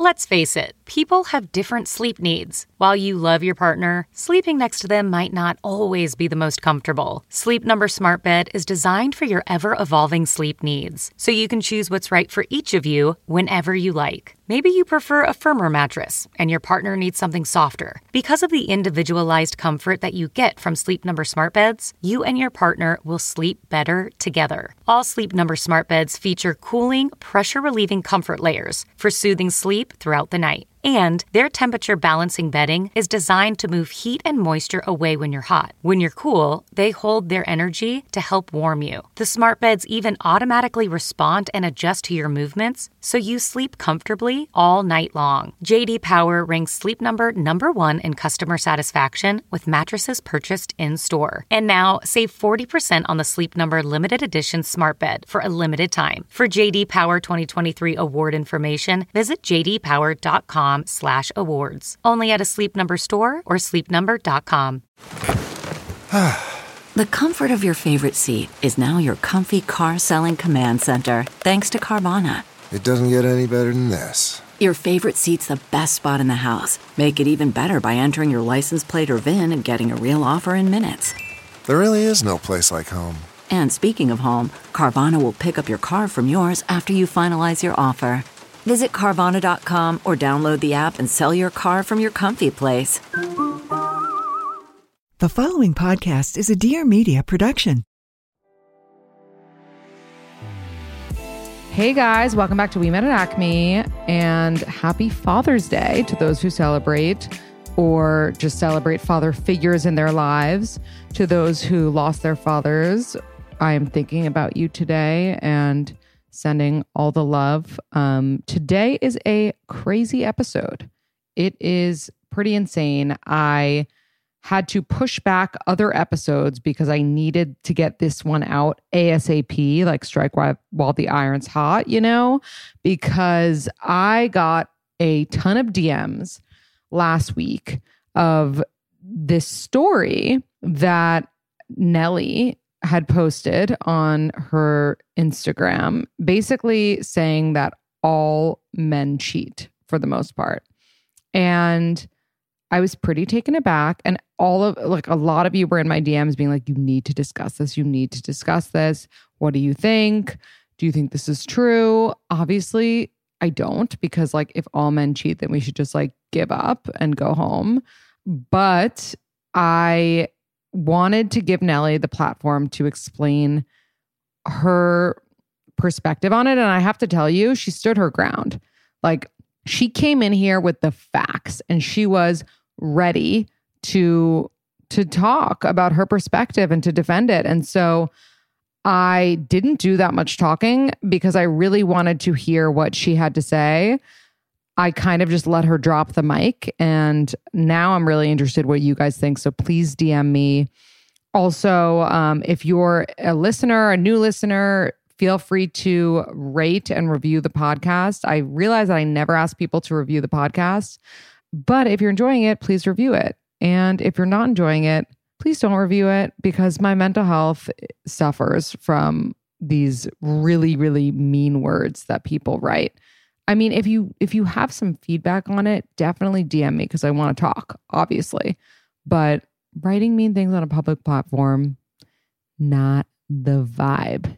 Let's face it, people have different sleep needs. While you love your partner, sleeping next to them might not always be the most comfortable. Sleep Number Smart Bed is designed for your ever-evolving sleep needs, so you can choose what's right for each of you whenever you like. Maybe you prefer a firmer mattress and your partner needs something softer. Because of the individualized comfort that you get from Sleep Number Smart Beds, you and your partner will sleep better together. All Sleep Number Smart Beds feature cooling, pressure-relieving comfort layers for soothing sleep throughout the night. And their temperature balancing bedding is designed to move heat and moisture away when you're hot. When you're cool, they hold their energy to help warm you. The smart beds even automatically respond and adjust to your movements, so you sleep comfortably all night long. J.D. Power ranks Sleep Number #1 in customer satisfaction with mattresses purchased in-store. And now, save 40% on the Sleep Number limited edition smart bed for a limited time. For J.D. Power 2023 award information, visit jdpower.com/awards. Only at a Sleep Number store or sleepnumber.com. The comfort of your favorite seat is now your comfy car selling command center, thanks to Carvana. It doesn't get any better than this. Your favorite seat's the best spot in the house. Make it even better by entering your license plate or VIN and getting a real offer in minutes. There really is no place like home. And speaking of home, Carvana will pick up your car from yours after you finalize your offer. Visit Carvana.com or download the app and sell your car from your comfy place. The following podcast is a Dear Media production. Hey guys, welcome back to We Met at Acme, and happy Father's Day to those who celebrate or just celebrate father figures in their lives. To those who lost their fathers, I am thinking about you today and sending all the love. Today is a crazy episode. It is pretty insane. I had to push back other episodes because I needed to get this one out ASAP, like strike while the iron's hot, because I got a ton of DMs last week of this story that Nelly had posted on her Instagram, basically saying that all men cheat for the most part. And I was pretty taken aback. And a lot of you were in my DMs being like, you need to discuss this. You need to discuss this. What do you think? Do you think this is true? Obviously, I don't, because if all men cheat, then we should just give up and go home. But I wanted to give Nelly the platform to explain her perspective on it. And I have to tell you, she stood her ground. She came in here with the facts and she was ready to talk about her perspective and to defend it. And so I didn't do that much talking because I really wanted to hear what she had to say. I kind of just let her drop the mic, and now I'm really interested what you guys think. So please DM me. Also, if you're a listener, a new listener, feel free to rate and review the podcast. I realize that I never ask people to review the podcast, but if you're enjoying it, please review it. And if you're not enjoying it, please don't review it, because my mental health suffers from these really, really mean words that people write. I mean, if you have some feedback on it, definitely DM me because I want to talk, obviously. But writing mean things on a public platform, not the vibe,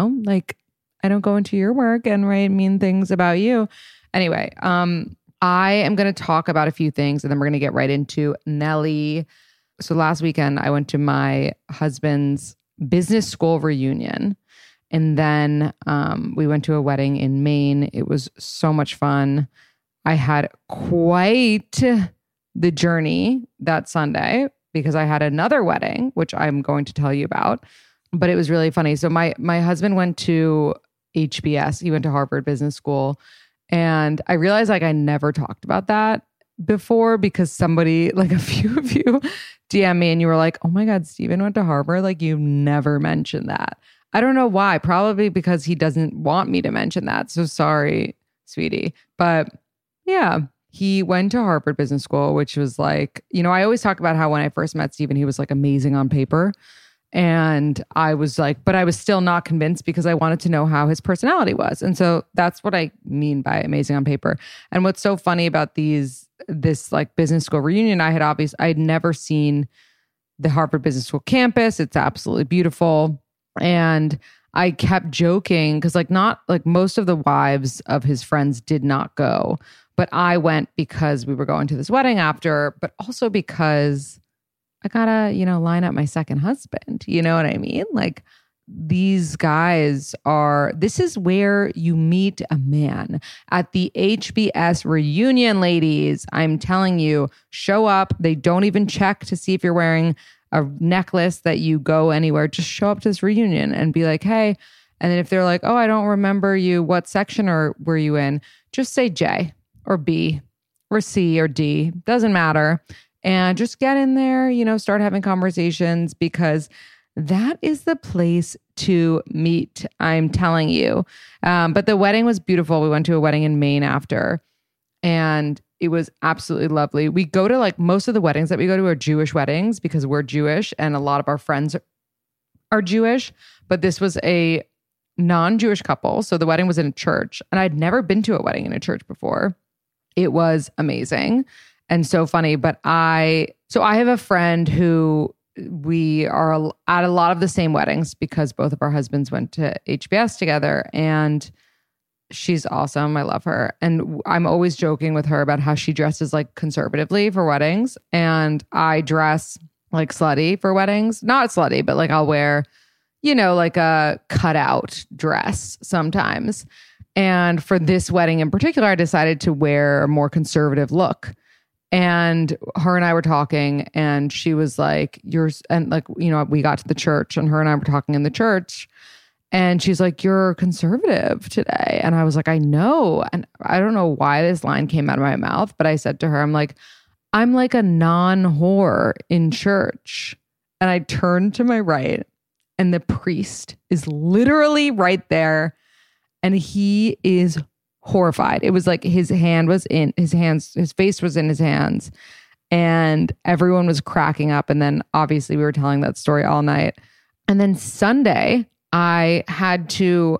I don't go into your work and write mean things about you. Anyway, I am going to talk about a few things and then we're going to get right into Nelly. So last weekend, I went to my husband's business school reunion. And then we went to a wedding in Maine. It was so much fun. I had quite the journey that Sunday because I had another wedding, which I'm going to tell you about. But it was really funny. So my husband went to HBS. He went to Harvard Business School. And I realized I never talked about that before because somebody, a few of you DM me and you were like, oh my God, Steven went to Harvard. You never mentioned that. I don't know why. Probably because he doesn't want me to mention that. So sorry, sweetie. But yeah, he went to Harvard Business School, which was I always talk about how when I first met Steven, he was amazing on paper. And I was like, but I was still not convinced because I wanted to know how his personality was. And so that's what I mean by amazing on paper. And what's so funny about this like business school reunion, I'd never seen the Harvard Business School campus. It's absolutely beautiful. And I kept joking because not most of the wives of his friends did not go, but I went because we were going to this wedding after, but also because I gotta, line up my second husband. You know what I mean? Like, these guys this is where you meet a man at the HBS reunion, ladies. I'm telling you, show up. They don't even check to see if you're wearing a necklace that you go anywhere. Just show up to this reunion and be like, hey. And then if they're like, oh, I don't remember you, what section were you in? Just say J or B or C or D. Doesn't matter. And just get in there, start having conversations, because that is the place to meet. I'm telling you. But the wedding was beautiful. We went to a wedding in Maine after, and it was absolutely lovely. We go to most of the weddings that we go to are Jewish weddings because we're Jewish and a lot of our friends are Jewish. But this was a non-Jewish couple. So the wedding was in a church, and I'd never been to a wedding in a church before. It was amazing and so funny. But I have a friend who we are at a lot of the same weddings because both of our husbands went to HBS together, and she's awesome. I love her. And I'm always joking with her about how she dresses conservatively for weddings. And I dress slutty for weddings. Not slutty, but I'll wear, a cutout dress sometimes. And for this wedding in particular, I decided to wear a more conservative look. And her and I were talking, and she was like, we got to the church, and her and I were talking in the church, and she's like, you're conservative today. And I was like, I know. And I don't know why this line came out of my mouth, but I said to her, I'm like a non-whore in church. And I turned to my right, and the priest is literally right there, and he is horrified. It was like his hand was in his hands, his face was in his hands, and everyone was cracking up. And then obviously we were telling that story all night. And then Sunday, I had to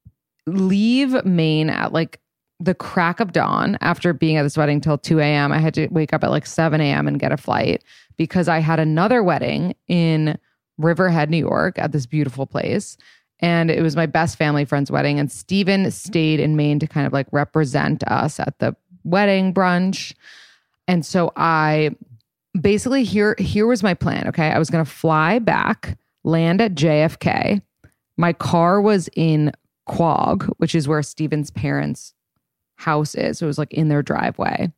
leave Maine at the crack of dawn after being at this wedding till 2 a.m. I had to wake up at 7 a.m. and get a flight because I had another wedding in Riverhead, New York at this beautiful place. And it was my best family friend's wedding. And Steven stayed in Maine to kind of represent us at the wedding brunch. And so I basically, here was my plan. Okay. I was going to fly back, land at JFK. My car was in Quogue, which is where Steven's parents' house is. So it was in their driveway.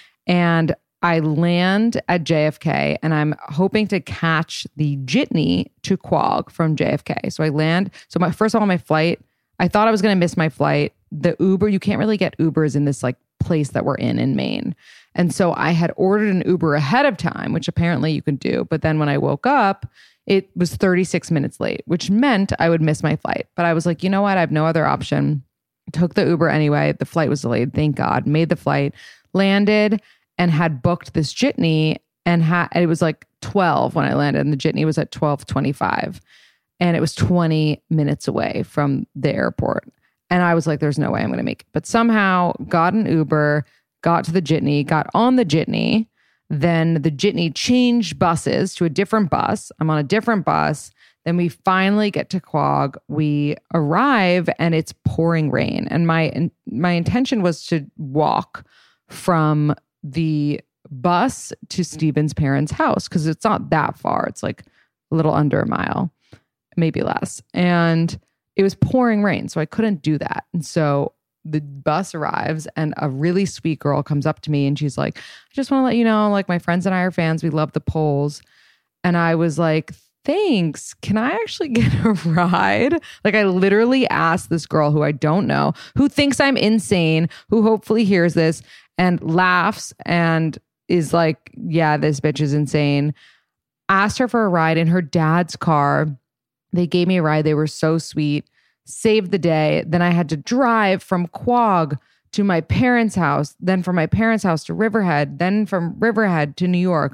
And I land at JFK, and I'm hoping to catch the jitney to Quogue from JFK. So I land. So first of all, my flight, I thought I was going to miss my flight. The Uber, you can't really get Ubers in this place that we're in Maine. And so I had ordered an Uber ahead of time, which apparently you can do. But then when I woke up, it was 36 minutes late, which meant I would miss my flight. But I was like, you know what? I have no other option. Took the Uber anyway. The flight was delayed. Thank God. Made the flight, landed, and had booked this jitney, and it was 12 when I landed, and the jitney was at 12:25, and it was 20 minutes away from the airport. And I was like, there's no way I'm going to make it. But somehow got an Uber, got to the jitney, got on the jitney. Then the jitney changed buses to a different bus. I'm on a different bus. Then we finally get to Quogue. We arrive, and it's pouring rain. And my intention was to walk from the bus to Steven's parents' house because it's not that far. It's a little under a mile, maybe less. And it was pouring rain, so I couldn't do that. And so the bus arrives, and a really sweet girl comes up to me, and she's like, I just want to let you know, my friends and I are fans. We love the Poles. And I was like, thanks. Can I actually get a ride? I literally asked this girl who I don't know, who thinks I'm insane, who hopefully hears this and laughs and is like, yeah, this bitch is insane. Asked her for a ride in her dad's car. They gave me a ride. They were so sweet. Saved the day. Then I had to drive from Quogue to my parents' house, then from my parents' house to Riverhead, then from Riverhead to New York,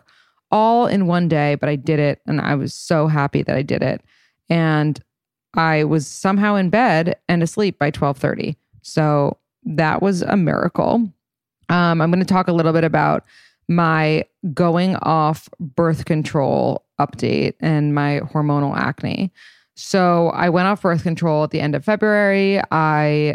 all in one day, but I did it. And I was so happy that I did it. And I was somehow in bed and asleep by 12:30. So that was a miracle. I'm going to talk a little bit about my going off birth control update and my hormonal acne. So I went off birth control at the end of February. I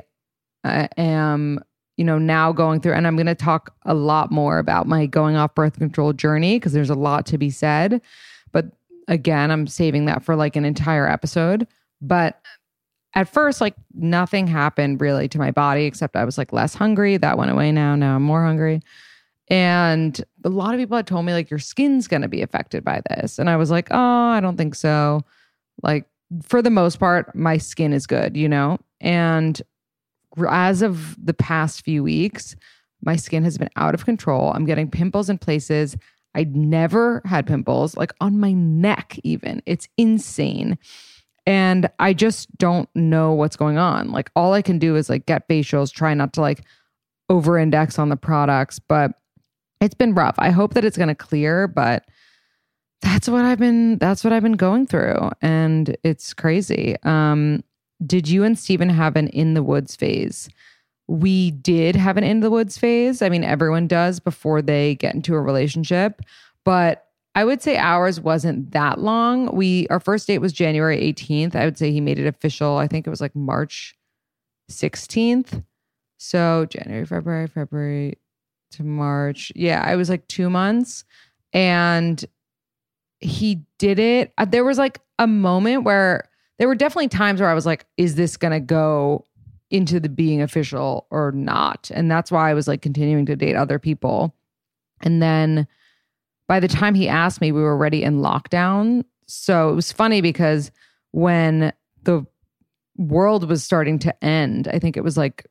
am, now going through, and I'm going to talk a lot more about my going off birth control journey because there's a lot to be said. But again, I'm saving that for like an entire episode. But at first, like nothing happened really to my body except I was like less hungry. That went away now. Now I'm more hungry. And a lot of people had told me like your skin's going to be affected by this. And I was like, oh, I don't think so. Like for the most part, my skin is good, And as of the past few weeks, my skin has been out of control. I'm getting pimples in places I'd never had pimples, like on my neck even. It's insane. And I just don't know what's going on. Like all I can do is like get facials, try not to like over-index on the products, but it's been rough. I hope that it's going to clear, but that's what I've been going through. And it's crazy. Did you and Steven have an in the woods phase? We did have an in the woods phase. I mean, everyone does before they get into a relationship, but I would say ours wasn't that long. Our first date was January 18th. I would say he made it official. I think it was like March 16th. So January, February to March. Yeah, I was like 2 months. And he did it. There was like a moment where there were definitely times where I was like, is this going to go into the being official or not? And that's why I was like continuing to date other people. And then by the time he asked me, we were already in lockdown. So it was funny because when the world was starting to end, I think it was like,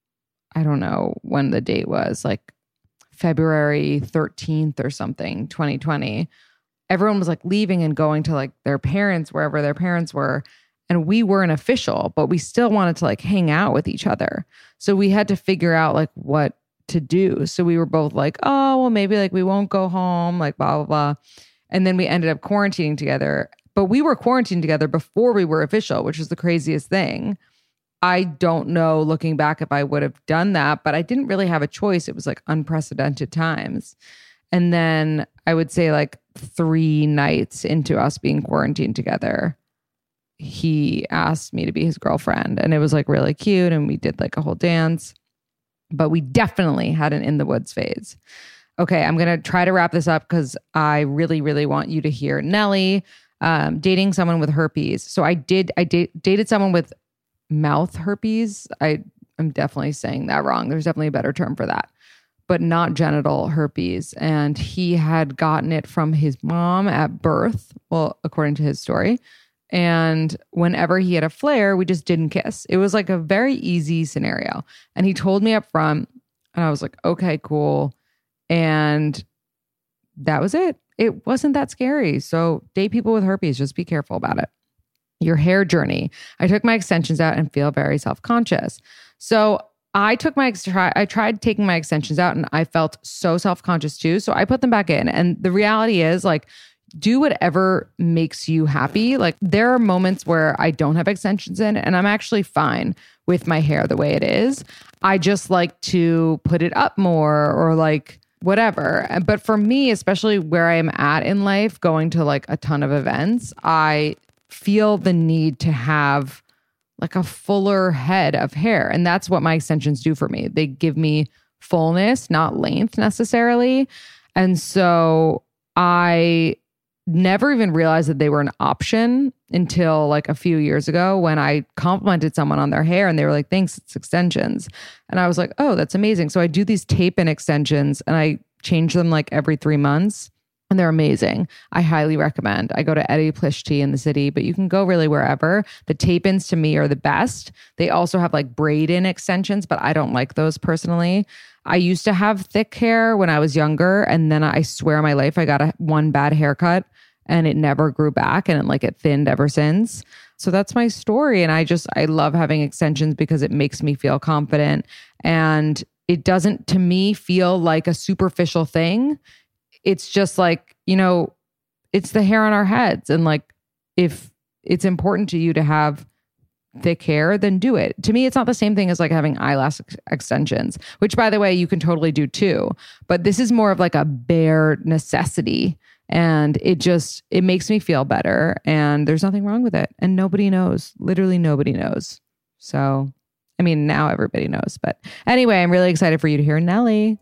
I don't know when the date was, like February 13th or something, 2020. Everyone was like leaving and going to like their parents, wherever their parents were. And we weren't official, but we still wanted to like hang out with each other. So we had to figure out like what to do. So we were both like, oh, well, maybe like we won't go home, like blah, blah, blah. And then we ended up quarantining together. But we were quarantined together before we were official, which is the craziest thing. I don't know looking back if I would have done that, but I didn't really have a choice. It was like unprecedented times. And then I would say like 3 nights into us being quarantined together, he asked me to be his girlfriend. And it was like really cute. And we did like a whole dance. But we definitely had an in the woods phase. Okay, I'm going to try to wrap this up because I really, really want you to hear Nelly dating someone with herpes. So I dated someone with mouth herpes. I'm definitely saying that wrong. There's definitely a better term for that, but not genital herpes. And he had gotten it from his mom at birth. Well, according to his story. And whenever he had a flare, we just didn't kiss. It was like a very easy scenario. And he told me up front, and I was like, okay, cool. And that was it. It wasn't that scary. So date people with herpes, just be careful about it. Your hair journey. I took my extensions out and feel very self-conscious. So I tried taking my extensions out and I felt so self-conscious too. So I put them back in. And the reality is like, do whatever makes you happy. Like there are moments where I don't have extensions in and I'm actually fine with my hair the way it is. I just like to put it up more or like whatever. But for me, especially where I am at in life, going to like a ton of events, I feel the need to have like a fuller head of hair. And that's what my extensions do for me. They give me fullness, not length necessarily. And so I never even realized that they were an option until like a few years ago when I complimented someone on their hair and they were like, thanks, it's extensions. And I was like, oh, that's amazing. So I do these tape-in extensions and I change them like every 3 months and they're amazing. I highly recommend. I go to Eddie Plishti in the city, but you can go really wherever. The tape-ins to me are the best. They also have like braid-in extensions, but I don't like those personally. I used to have thick hair when I was younger. And then I swear on my life, I got one bad haircut and it never grew back and it thinned ever since. So that's my story. And I love having extensions because it makes me feel confident and it doesn't to me feel like a superficial thing. It's just like, it's the hair on our heads. And like, if it's important to you to have thick hair, then do it. To me, it's not the same thing as like having eyelash extensions, which by the way, you can totally do too. But this is more of like a bare necessity. And it makes me feel better. And there's nothing wrong with it. And nobody knows. Literally nobody knows. So, I mean, now everybody knows. But anyway, I'm really excited for you to hear Nelly.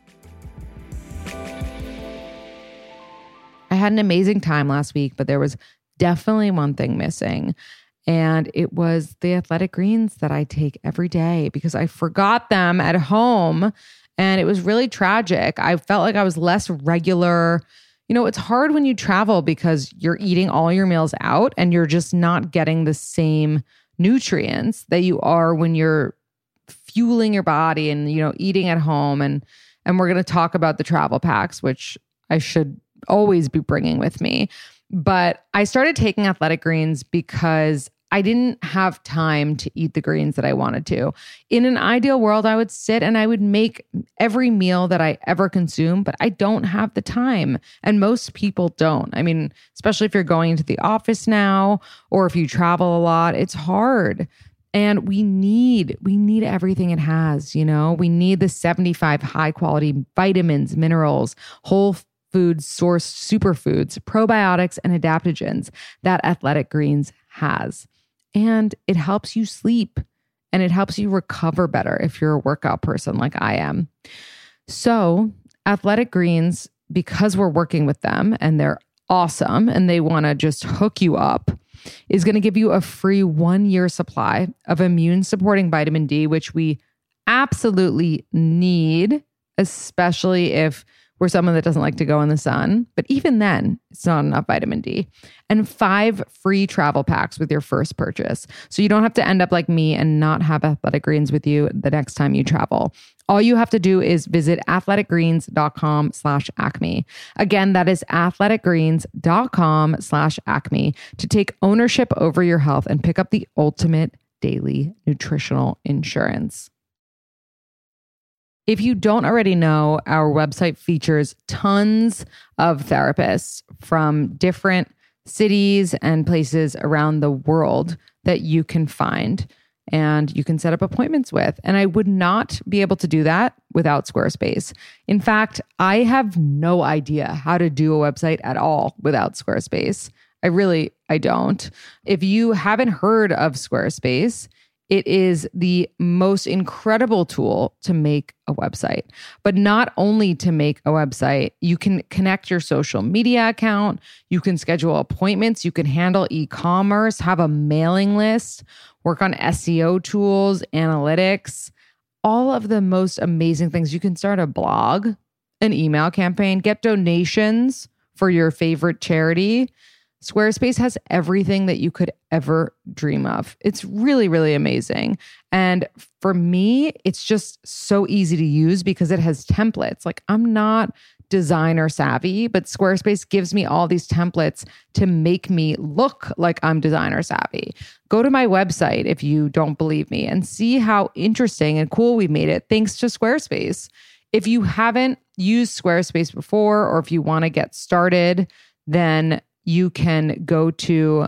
I had an amazing time last week, but there was definitely one thing missing. And it was the Athletic Greens that I take every day because I forgot them at home. And it was really tragic. I felt like I was less regular. It's hard when you travel because you're eating all your meals out and you're just not getting the same nutrients that you are when you're fueling your body and, eating at home. And we're going to talk about the travel packs, which I should always be bringing with me. But I started taking Athletic Greens because I didn't have time to eat the greens that I wanted to. In an ideal world, I would sit and I would make every meal that I ever consume, but I don't have the time. And most people don't. I mean, especially if you're going into the office now, or if you travel a lot, it's hard. And we need everything it has, We need the 75 high quality vitamins, minerals, whole foods sourced superfoods, probiotics, and adaptogens that Athletic Greens has. And it helps you sleep and it helps you recover better if you're a workout person like I am. So Athletic Greens, because we're working with them and they're awesome and they want to just hook you up, is going to give you a free 1-year supply of immune supporting vitamin D, which we absolutely need, especially if we're someone that doesn't like to go in the sun. But even then, it's not enough vitamin D. And 5 free travel packs with your first purchase. So you don't have to end up like me and not have Athletic Greens with you the next time you travel. All you have to do is visit athleticgreens.com/acme. Again, that is athleticgreens.com/acme to take ownership over your health and pick up the ultimate daily nutritional insurance. If you don't already know, our website features tons of therapists from different cities and places around the world that you can find and you can set up appointments with. And I would not be able to do that without Squarespace. In fact, I have no idea how to do a website at all without Squarespace. I don't. If you haven't heard of Squarespace, it is the most incredible tool to make a website. But not only to make a website, you can connect your social media account, you can schedule appointments, you can handle e-commerce, have a mailing list, work on SEO tools, analytics, all of the most amazing things. You can start a blog, an email campaign, get donations for your favorite charity. Squarespace has everything that you could ever dream of. It's really, really amazing. And for me, it's just so easy to use because it has templates. Like, I'm not designer savvy, but Squarespace gives me all these templates to make me look like I'm designer savvy. Go to my website if you don't believe me and see how interesting and cool we made it thanks to Squarespace. If you haven't used Squarespace before, or if you want to get started, then you can go to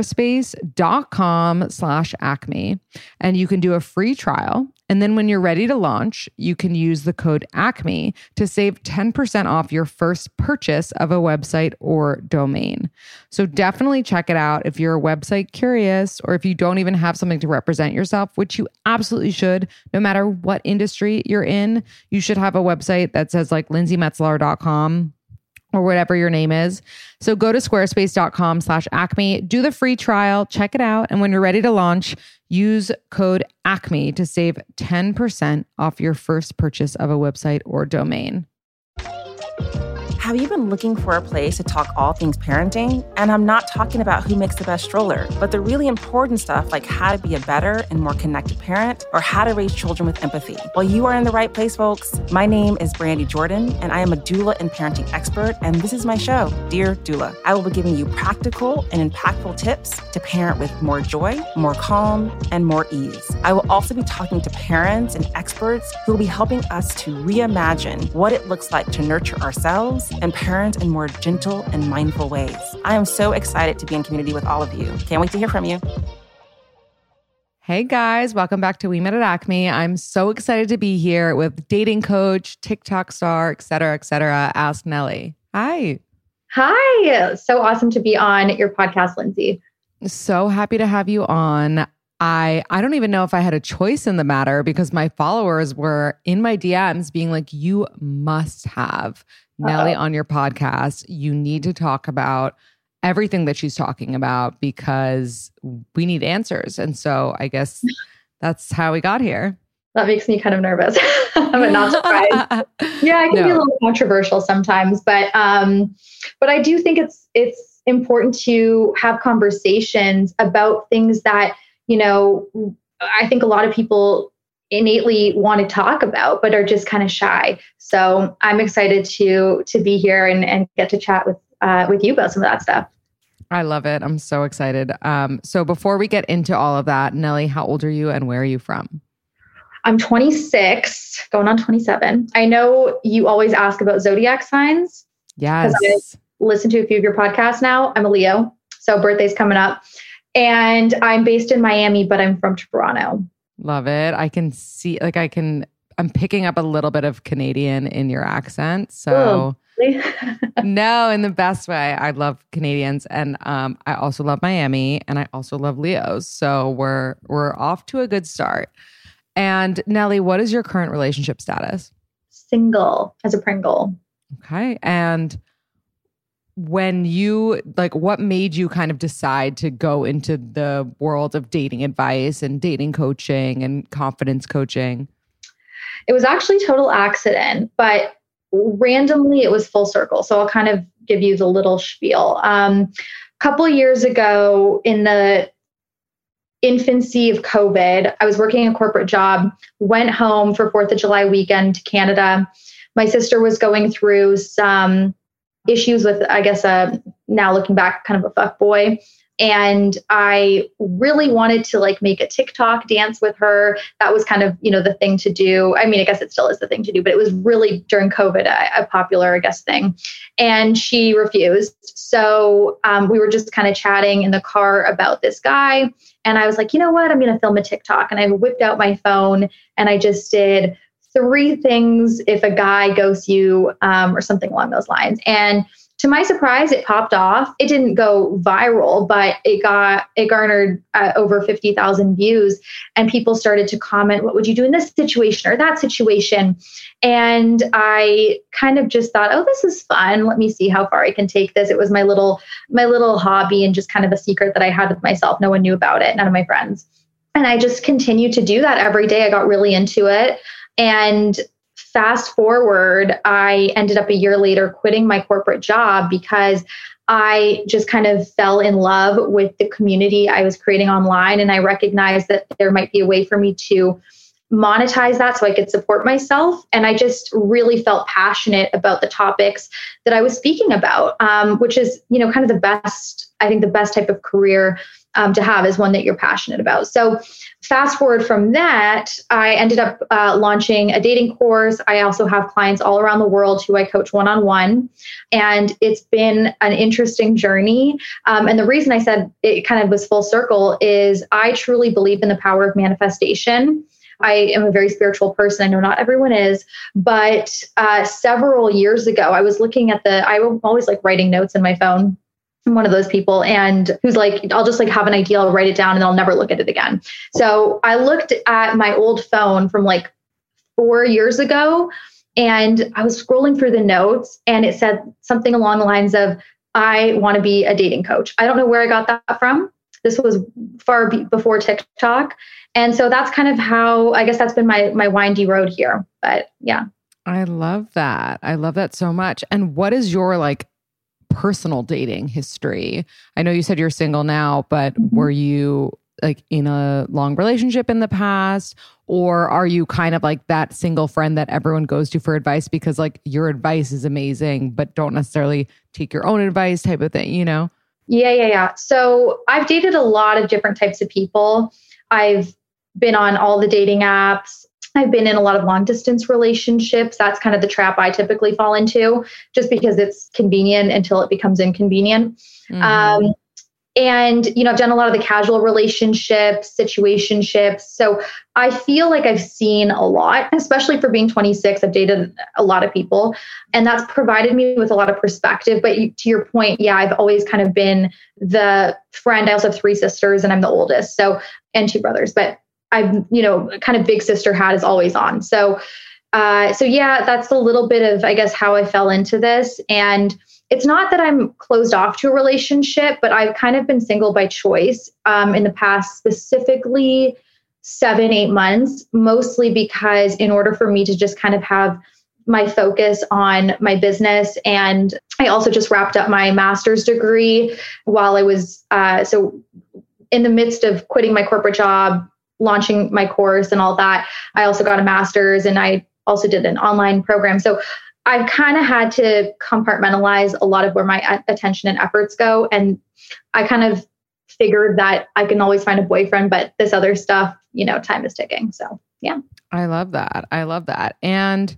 squarespace.com/acme and you can do a free trial. And then when you're ready to launch, you can use the code ACME to save 10% off your first purchase of a website or domain. So definitely check it out if you're a website curious, or if you don't even have something to represent yourself, which you absolutely should. No matter what industry you're in, you should have a website that says like lindsaymetzler.com or whatever your name is. So go to squarespace.com/acme, do the free trial, check it out. And when you're ready to launch, use code ACME to save 10% off your first purchase of a website or domain. Have you been looking for a place to talk all things parenting? And I'm not talking about who makes the best stroller, but the really important stuff like how to be a better and more connected parent, or how to raise children with empathy. Well, you are in the right place, folks. My name is Brandy Jordan, and I am a doula and parenting expert, and this is my show, Dear Doula. I will be giving you practical and impactful tips to parent with more joy, more calm, and more ease. I will also be talking to parents and experts who will be helping us to reimagine what it looks like to nurture ourselves and parent in more gentle and mindful ways. I am so excited to be in community with all of you. Can't wait to hear from you. Hey guys, welcome back to We Met at Acme. I'm so excited to be here with dating coach, TikTok star, et cetera, Ask Nelly. Hi. Hi. So awesome to be on your podcast, Lindsay. So happy to have you on. I don't even know if I had a choice in the matter because my followers were in my DMs being like, you must have Nelly on your podcast. You need to talk about everything that she's talking about because we need answers. And so I guess that's how we got here. That makes me kind of nervous, but not surprised. Yeah, it can be a little controversial sometimes, but I do think it's important to have conversations about things that, you know, I think a lot of people innately want to talk about, but are just kind of shy. So I'm excited to be here and get to chat with you about some of that stuff. I love it. I'm so excited. So before we get into all of that, Nelly, how old are you and where are you from? I'm 26, going on 27. I know you always ask about zodiac signs. Yes. Because I listen to a few of your podcasts now. I'm a Leo, so birthday's coming up. And I'm based in Miami, but I'm from Toronto. Love it. I can see, I'm picking up a little bit of Canadian in your accent. So no, in the best way. I love Canadians. And I also love Miami and I also love Leos. So we're off to a good start. And Nelly, what is your current relationship status? Single as a Pringle. Okay. And when you, what made you kind of decide to go into the world of dating advice and dating coaching and confidence coaching? It was actually total accident, but randomly it was full circle. So I'll kind of give you the little spiel. A couple of years ago in the infancy of COVID, I was working a corporate job, went home for 4th of July weekend to Canada. My sister was going through some issues with, I guess, now looking back, kind of a fuckboy. And I really wanted to make a TikTok dance with her. That was kind of, the thing to do. I mean, I guess it still is the thing to do, but it was really during COVID, a popular, I guess, thing. And she refused. So we were just kind of chatting in the car about this guy. And I was like, you know what? I'm going to film a TikTok. And I whipped out my phone and I just did 3 things if a guy ghosts you or something along those lines. And to my surprise, it popped off. It didn't go viral, but it garnered over 50,000 views. And people started to comment, what would you do in this situation or that situation? And I kind of just thought, oh, this is fun. Let me see how far I can take this. It was my little hobby and just kind of a secret that I had with myself. No one knew about it, none of my friends. And I just continued to do that every day. I got really into it. And fast forward, I ended up a year later quitting my corporate job because I just kind of fell in love with the community I was creating online. And I recognized that there might be a way for me to monetize that so I could support myself. And I just really felt passionate about the topics that I was speaking about, which is, kind of the best, I think the best type of career to have is one that you're passionate about. So fast forward from that, I ended up launching a dating course. I also have clients all around the world who I coach one-on-one. And it's been an interesting journey. And the reason I said it kind of was full circle is I truly believe in the power of manifestation. I am a very spiritual person. I know not everyone is, but several years ago, I was looking at I'm always writing notes in my phone. I'm one of those people and who's I'll just have an idea, I'll write it down and I'll never look at it again. So I looked at my old phone from 4 years ago and I was scrolling through the notes and it said something along the lines of, I want to be a dating coach. I don't know where I got that from. This was far before TikTok. And so that's kind of how, I guess that's been my windy road here. But yeah. I love that. I love that so much. And what is your personal dating history? I know you said you're single now, but were you in a long relationship in the past? Or are you kind of that single friend that everyone goes to for advice because your advice is amazing, but don't necessarily take your own advice type of thing, Yeah. So I've dated a lot of different types of people. I've been on all the dating apps. I've been in a lot of long distance relationships. That's kind of the trap I typically fall into, just because it's convenient until it becomes inconvenient. And, I've done a lot of the casual relationships, situationships. So I feel like I've seen a lot, especially for being 26. I've dated a lot of people, and that's provided me with a lot of perspective. But to your point, yeah, I've always kind of been the friend. I also have 3 sisters and I'm the oldest. And 2 brothers, but I'm, kind of big sister hat is always on. So yeah, that's a little bit of, I guess, how I fell into this. And it's not that I'm closed off to a relationship, but I've kind of been single by choice in the past, specifically 7-8 months, mostly because in order for me to just kind of have my focus on my business. And I also just wrapped up my master's degree while I was, so in the midst of quitting my corporate job, launching my course and all that, I also got a master's, and I also did an online program. So I've kind of had to compartmentalize a lot of where my attention and efforts go. And I kind of figured that I can always find a boyfriend, but this other stuff, time is ticking. So, yeah. I love that. And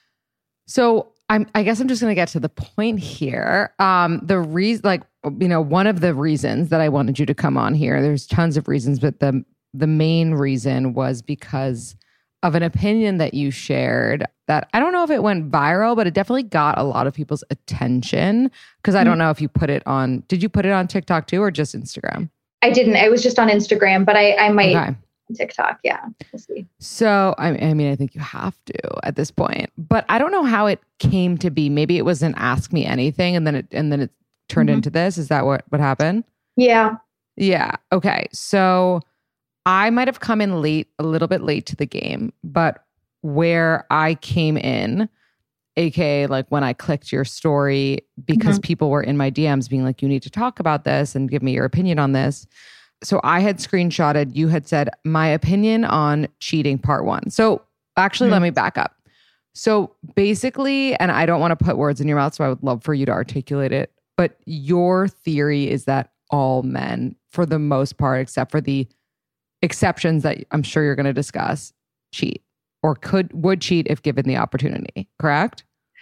so I guess I'm just going to get to the point here. The reason, one of the reasons that I wanted you to come on here, there's tons of reasons, but the main reason was because of an opinion that you shared that I don't know if it went viral, but it definitely got a lot of people's attention, because I don't know if you put it on, did you put it on TikTok too, or just Instagram? I didn't. It was just on Instagram, but I might on TikTok. Yeah. We'll see. So, I mean, I think you have to at this point, but I don't know how it came to be. Maybe it was an Ask Me Anything, and then it turned into this. Is that what happened? Yeah. Yeah. Okay. So I might have come in a little bit late to the game, but where I came in, aka like when I clicked your story, because people were in my DMs being like, you need to talk about this and give me your opinion on this. So I had screenshotted, you had said, my opinion on cheating part 1. So actually, let me back up. So basically, and I don't want to put words in your mouth, so I would love for you to articulate it, but your theory is that all men, for the most part, except for the exceptions that I'm sure you're going to discuss, cheat or would cheat if given the opportunity, correct?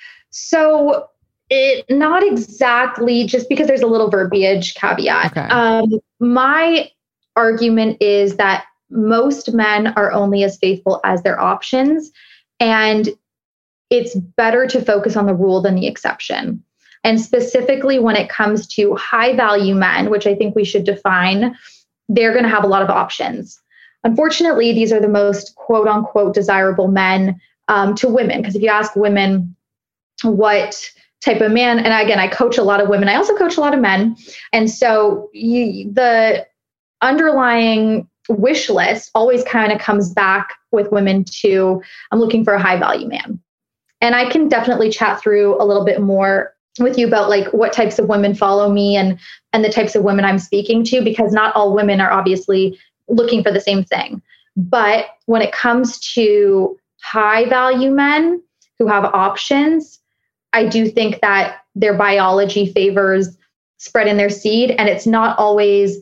So not exactly, just because there's a little verbiage caveat. Okay. My argument is that most men are only as faithful as their options, and it's better to focus on the rule than the exception. And specifically when it comes to high value men, which I think we should define, they're going to have a lot of options. Unfortunately, these are the most quote unquote desirable men to women. Because if you ask women what type of man, and again, I coach a lot of women, I also coach a lot of men. And so the underlying wish list always kind of comes back with women to, I'm looking for a high value man. And I can definitely chat through a little bit more with you about like what types of women follow me and the types of women I'm speaking to, because not all women are obviously looking for the same thing. But when it comes to high value men who have options, I do think that their biology favors spreading their seed. And it's not always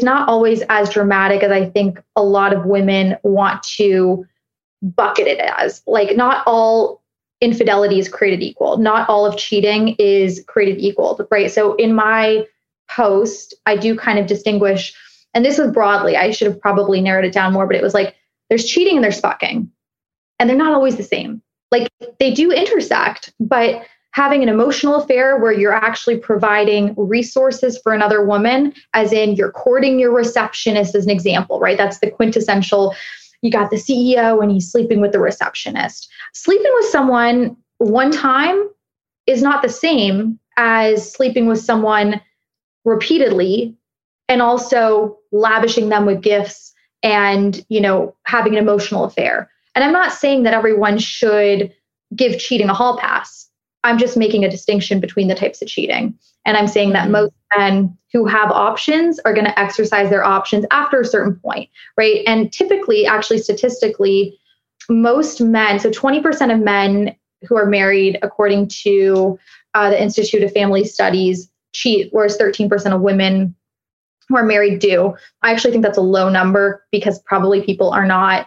as dramatic as I think a lot of women want to bucket it as. Like, not all infidelity is created equal. Not all of cheating is created equal, right? So in my post, I do kind of distinguish, and this was broadly, I should have probably narrowed it down more, but it was like, there's cheating and there's fucking, and they're not always the same. Like, they do intersect, but having an emotional affair where you're actually providing resources for another woman, as in you're courting your receptionist as an example, right? That's the quintessential. You got the CEO and he's sleeping with the receptionist. Sleeping with someone one time is not the same as sleeping with someone repeatedly and also lavishing them with gifts and, having an emotional affair. And I'm not saying that everyone should give cheating a hall pass. I'm just making a distinction between the types of cheating. And I'm saying that most men who have options are going to exercise their options after a certain point, right? And typically, actually statistically, most men, so 20% of men who are married, according to the Institute of Family Studies, cheat, whereas 13% of women who are married do. I actually think that's a low number because probably people are not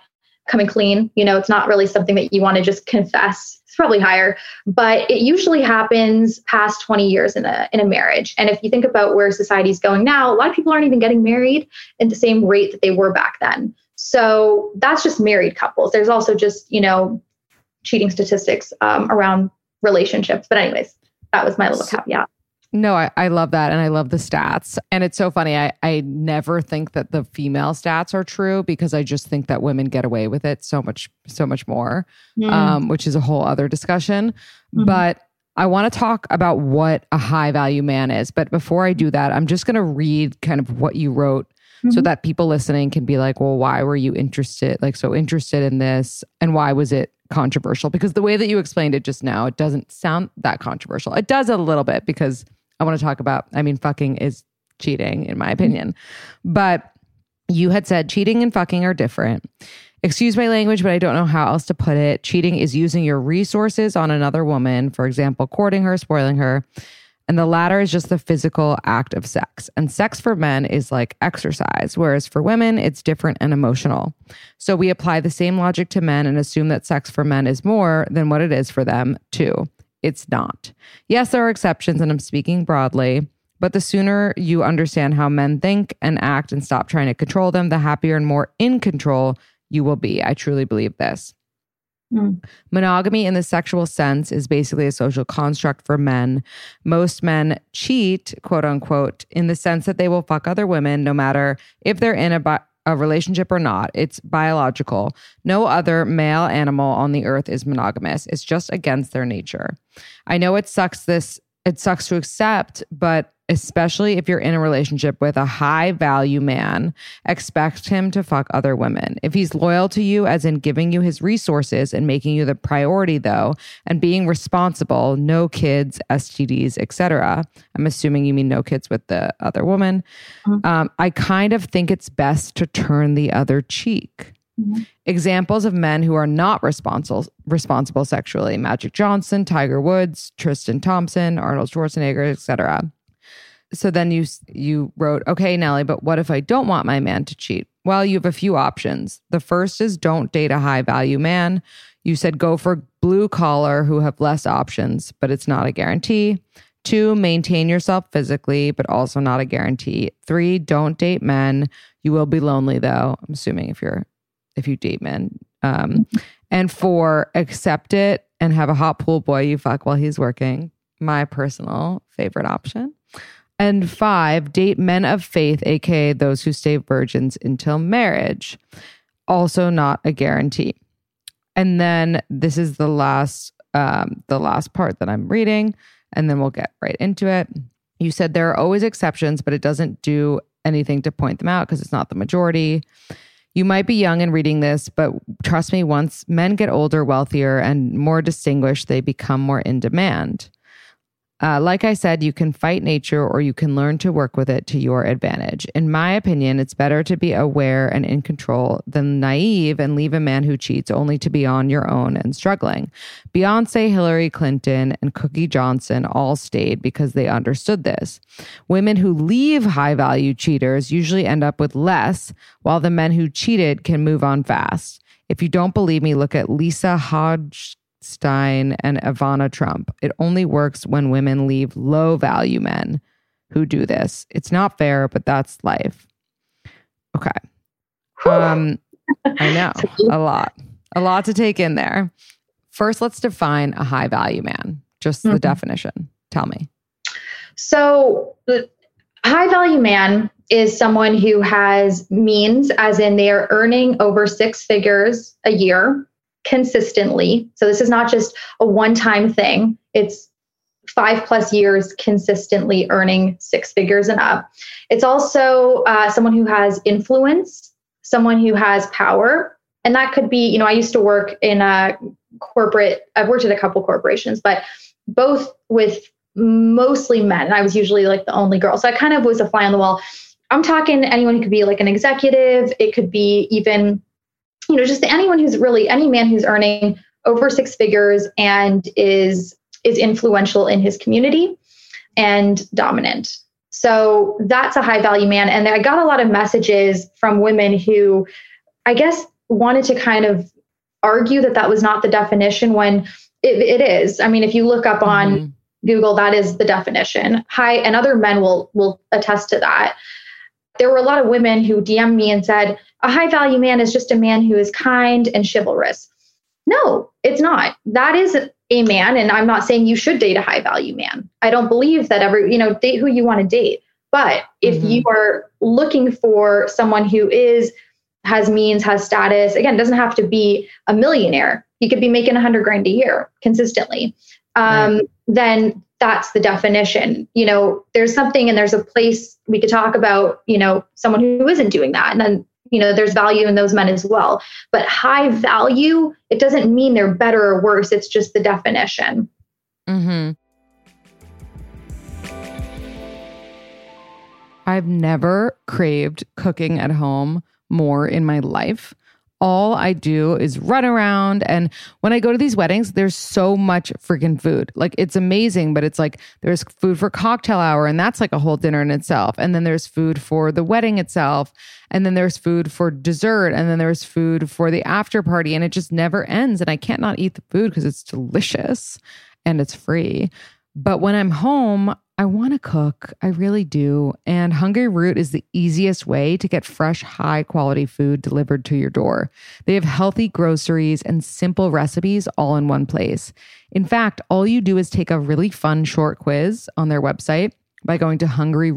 coming clean. It's not really something that you want to just confess. It's probably higher, but it usually happens past 20 years in a marriage. And if you think about where society's going now, a lot of people aren't even getting married at the same rate that they were back then. So that's just married couples. There's also just, cheating statistics around relationships. But anyways, that was my little caveat. No, I love that. And I love the stats. And it's so funny. I never think that the female stats are true because I just think that women get away with it so much more, which is a whole other discussion. Mm-hmm. But I want to talk about what a high value man is. But before I do that, I'm just going to read kind of what you wrote so that people listening can be like, well, why were you so interested in this? And why was it controversial? Because the way that you explained it just now, it doesn't sound that controversial. It does a little bit because I want to talk about, fucking is cheating, in my opinion. But you had said cheating and fucking are different. Excuse my language, but I don't know how else to put it. Cheating is using your resources on another woman, for example, courting her, spoiling her. And the latter is just the physical act of sex. And sex for men is like exercise, whereas for women, it's different and emotional. So we apply the same logic to men and assume that sex for men is more than what it is for them, too. It's not. Yes, there are exceptions, and I'm speaking broadly, but the sooner you understand how men think and act and stop trying to control them, the happier and more in control you will be. I truly believe this. Monogamy in the sexual sense is basically a social construct for men. Most men cheat, quote unquote, in the sense that they will fuck other women no matter if they're in a relationship or not. It's biological. No other male animal on the earth is monogamous. It's just against their nature. I know it sucks to accept, but especially if you're in a relationship with a high value man, expect him to fuck other women. If he's loyal to you, as in giving you his resources and making you the priority though, and being responsible, no kids, STDs, etc. I'm assuming you mean no kids with the other woman. I kind of think it's best to turn the other cheek. Examples of men who are not responsible sexually: Magic Johnson, Tiger Woods, Tristan Thompson, Arnold Schwarzenegger, etc. So then you wrote, okay, Nellie, but what if I don't want my man to cheat? Well, you have a few options. The first is don't date a high value man. You said go for blue collar who have less options, but it's not a guarantee. 2, maintain yourself physically, but also not a guarantee. 3, don't date men. You will be lonely though. I'm assuming if you date men. And 4, accept it and have a hot pool boy you fuck while he's working. My personal favorite option. And 5, date men of faith, aka those who stay virgins until marriage. Also not a guarantee. And then this is the last part that I'm reading, and then we'll get right into it. You said there are always exceptions, but it doesn't do anything to point them out because it's not the majority. You might be young and reading this, but trust me, once men get older, wealthier, and more distinguished, they become more in demand. Like I said, you can fight nature or you can learn to work with it to your advantage. In my opinion, it's better to be aware and in control than naive and leave a man who cheats only to be on your own and struggling. Beyonce, Hillary Clinton, and Cookie Johnson all stayed because they understood this. Women who leave high-value cheaters usually end up with less, while the men who cheated can move on fast. If you don't believe me, look at Lisa Hodgson and Ivana Trump. It only works when women leave low-value men who do this. It's not fair, but that's life. Okay. I know. A lot to take in there. First, let's define a high-value man. Just the definition. Tell me. So the high-value man is someone who has means, as in they are earning over 6 figures a year consistently. So this is not just a one-time thing. It's 5+ years consistently earning 6 figures and up. It's also someone who has influence, someone who has power. And that could be, I used to work in a corporate, I've worked at a couple corporations, but both with mostly men. And I was usually like the only girl. So I kind of was a fly on the wall. I'm talking anyone who could be like an executive. It could be even just anyone who's really, any man who's earning over 6 figures and is influential in his community and dominant. So that's a high value man. And I got a lot of messages from women who, I guess, wanted to kind of argue that was not the definition when it is. I mean, if you look up on Google, that is the definition. And other men will attest to that. There were a lot of women who DM'd me and said, a high value man is just a man who is kind and chivalrous. No, it's not. That is a man. And I'm not saying you should date a high value man. I don't believe that date who you want to date. But if you are looking for someone who has means, has status, again, it doesn't have to be a millionaire. He could be making $100,000 a year consistently. Then that's the definition. There's something and there's a place we could talk about, someone who isn't doing that. And then, there's value in those men as well. But high value, it doesn't mean they're better or worse. It's just the definition. Mm-hmm. I've never craved cooking at home more in my life. All I do is run around. And when I go to these weddings, there's so much freaking food. Like, it's amazing, but it's like there's food for cocktail hour, and that's like a whole dinner in itself. And then there's food for the wedding itself. And then there's food for dessert. And then there's food for the after party. And it just never ends. And I can't not eat the food because it's delicious and it's free. But when I'm home, I want to cook. I really do. And Hungry Root is the easiest way to get fresh, high quality food delivered to your door. They have healthy groceries and simple recipes all in one place. In fact, all you do is take a really fun short quiz on their website by going to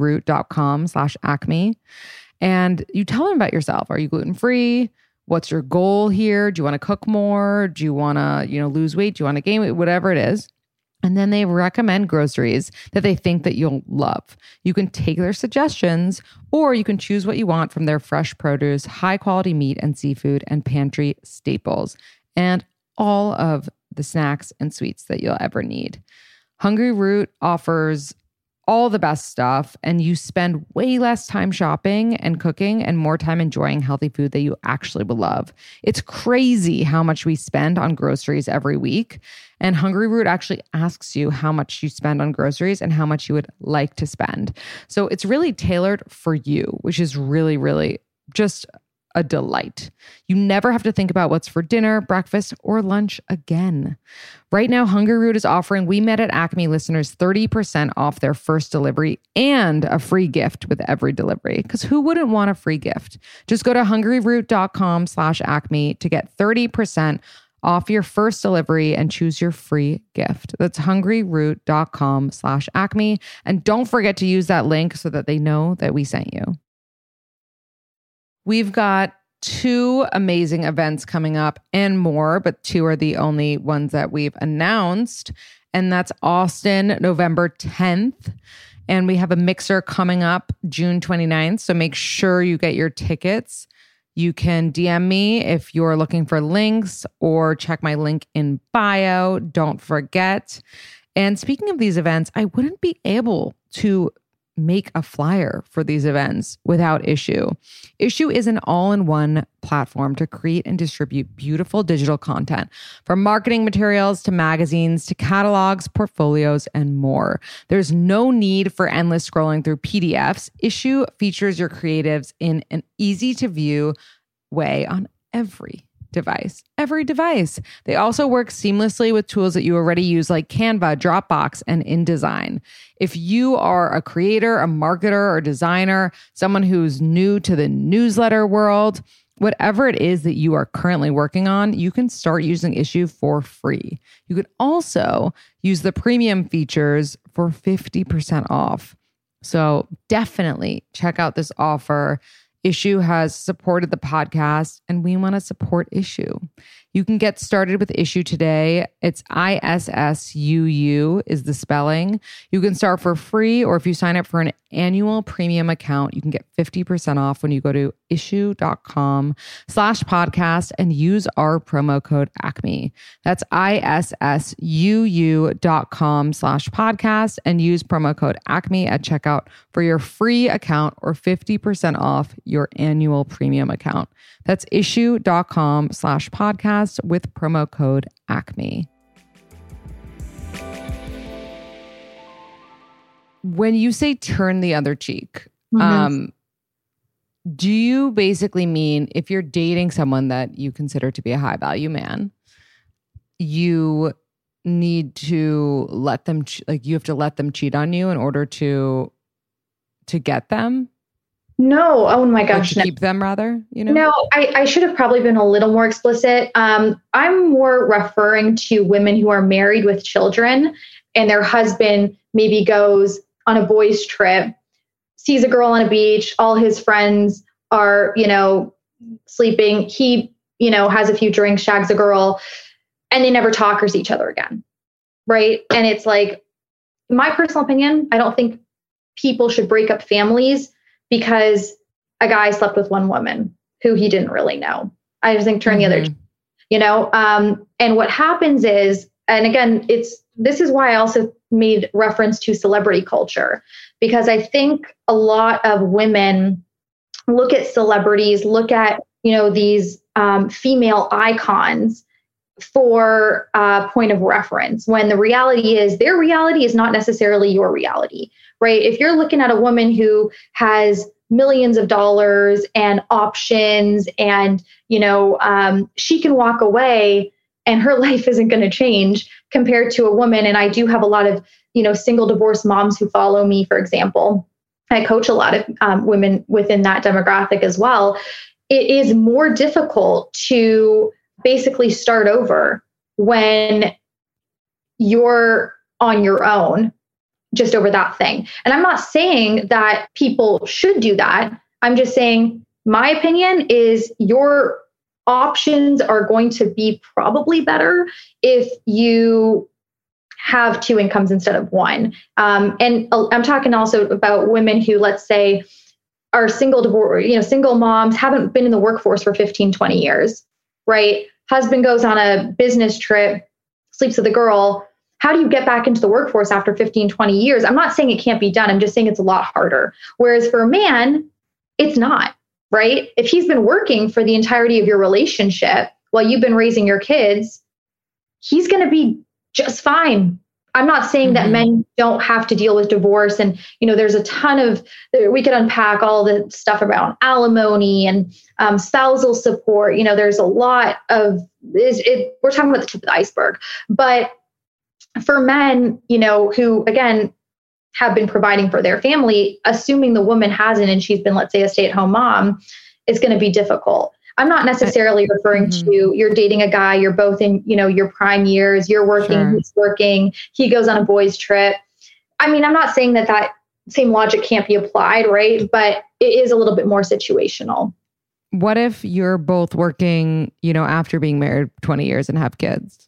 hungryroot.com/acme. And you tell them about yourself. Are you gluten-free? What's your goal here? Do you want to cook more? Do you want to, lose weight? Do you want to gain weight? Whatever it is. And then they recommend groceries that they think that you'll love. You can take their suggestions, or you can choose what you want from their fresh produce, high quality meat and seafood, and pantry staples, and all of the snacks and sweets that you'll ever need. Hungry Root offers all the best stuff, and you spend way less time shopping and cooking and more time enjoying healthy food that you actually will love. It's crazy how much we spend on groceries every week. And Hungry Root actually asks you how much you spend on groceries and how much you would like to spend. So it's really tailored for you, which is really, really just a delight. You never have to think about what's for dinner, breakfast, or lunch again. Right now, Hungry Root is offering We Met at Acme listeners 30% off their first delivery and a free gift with every delivery. Because who wouldn't want a free gift? Just go to hungryroot.com/acme to get 30% off your first delivery and choose your free gift. That's hungryroot.com/acme. And don't forget to use that link so that they know that we sent you. We've got 2 amazing events coming up and more, but 2 are the only ones that we've announced. And that's Austin, November 10th. And we have a mixer coming up June 29th. So make sure you get your tickets. You can DM me if you're looking for links, or check my link in bio. Don't forget. And speaking of these events, I wouldn't be able to make a flyer for these events without Issue. Issue is an all-in-one platform to create and distribute beautiful digital content, from marketing materials to magazines to catalogs, portfolios, and more. There's no need for endless scrolling through PDFs. Issue features your creatives in an easy-to-view way on every device. They also work seamlessly with tools that you already use like Canva, Dropbox, and InDesign. If you are a creator, a marketer, or designer, someone who's new to the newsletter world, whatever it is that you are currently working on, you can start using Issue for free. You can also use the premium features for 50% off. So definitely check out this offer. Issue has supported the podcast, and we want to support Issue. You can get started with Issue today. It's ISSUU is the spelling. You can start for free, or if you sign up for an annual premium account, you can get 50% off when you go to issue.com/podcast and use our promo code ACME. That's ISSUU.com/podcast and use promo code ACME at checkout for your free account or 50% off your annual premium account. That's issue.com/podcast with promo code ACME. When you say turn the other cheek, do you basically mean if you're dating someone that you consider to be a high value man, you need to let them, you have to let them cheat on you in order to get them? No. Oh my gosh. To keep them rather, No, I should have probably been a little more explicit. I'm more referring to women who are married with children and their husband maybe goes on a boys' trip, sees a girl on a beach, all his friends are, sleeping. He, has a few drinks, shags a girl, and they never talk or see each other again. Right. And it's like, my personal opinion, I don't think people should break up families because a guy slept with one woman who he didn't really know. I just think turn the other, and what happens is, and again, this is why I also made reference to celebrity culture, because I think a lot of women look at celebrities, look at, these female icons for a point of reference, when the reality is their reality is not necessarily your reality, right? If you're looking at a woman who has millions of dollars and options and, she can walk away and her life isn't going to change compared to a woman. And I do have a lot of, single divorced moms who follow me, for example. I coach a lot of women within that demographic as well. It is more difficult to basically start over when you're on your own, just over that thing. And I'm not saying that people should do that. I'm just saying my opinion is your options are going to be probably better if you have two incomes instead of one. And I'm talking also about women who, let's say, are single moms, haven't been in the workforce for 15, 20 years, right? Husband goes on a business trip, sleeps with a girl. How do you get back into the workforce after 15, 20 years? I'm not saying it can't be done. I'm just saying it's a lot harder. Whereas for a man, it's not, right? If he's been working for the entirety of your relationship while you've been raising your kids, he's going to be just fine. I'm not saying that men don't have to deal with divorce. And, there's a ton of, we could unpack all the stuff about alimony and spousal support. There's a lot of, we're talking about the tip of the iceberg. But for men, who, again, have been providing for their family, assuming the woman hasn't and she's been, let's say, a stay-at-home mom, it's going to be difficult. I'm not necessarily referring to you're dating a guy, you're both in, your prime years, you're working, he's working, he goes on a boys' trip. I mean, I'm not saying that same logic can't be applied, right? But it is a little bit more situational. What if you're both working, after being married 20 years and have kids?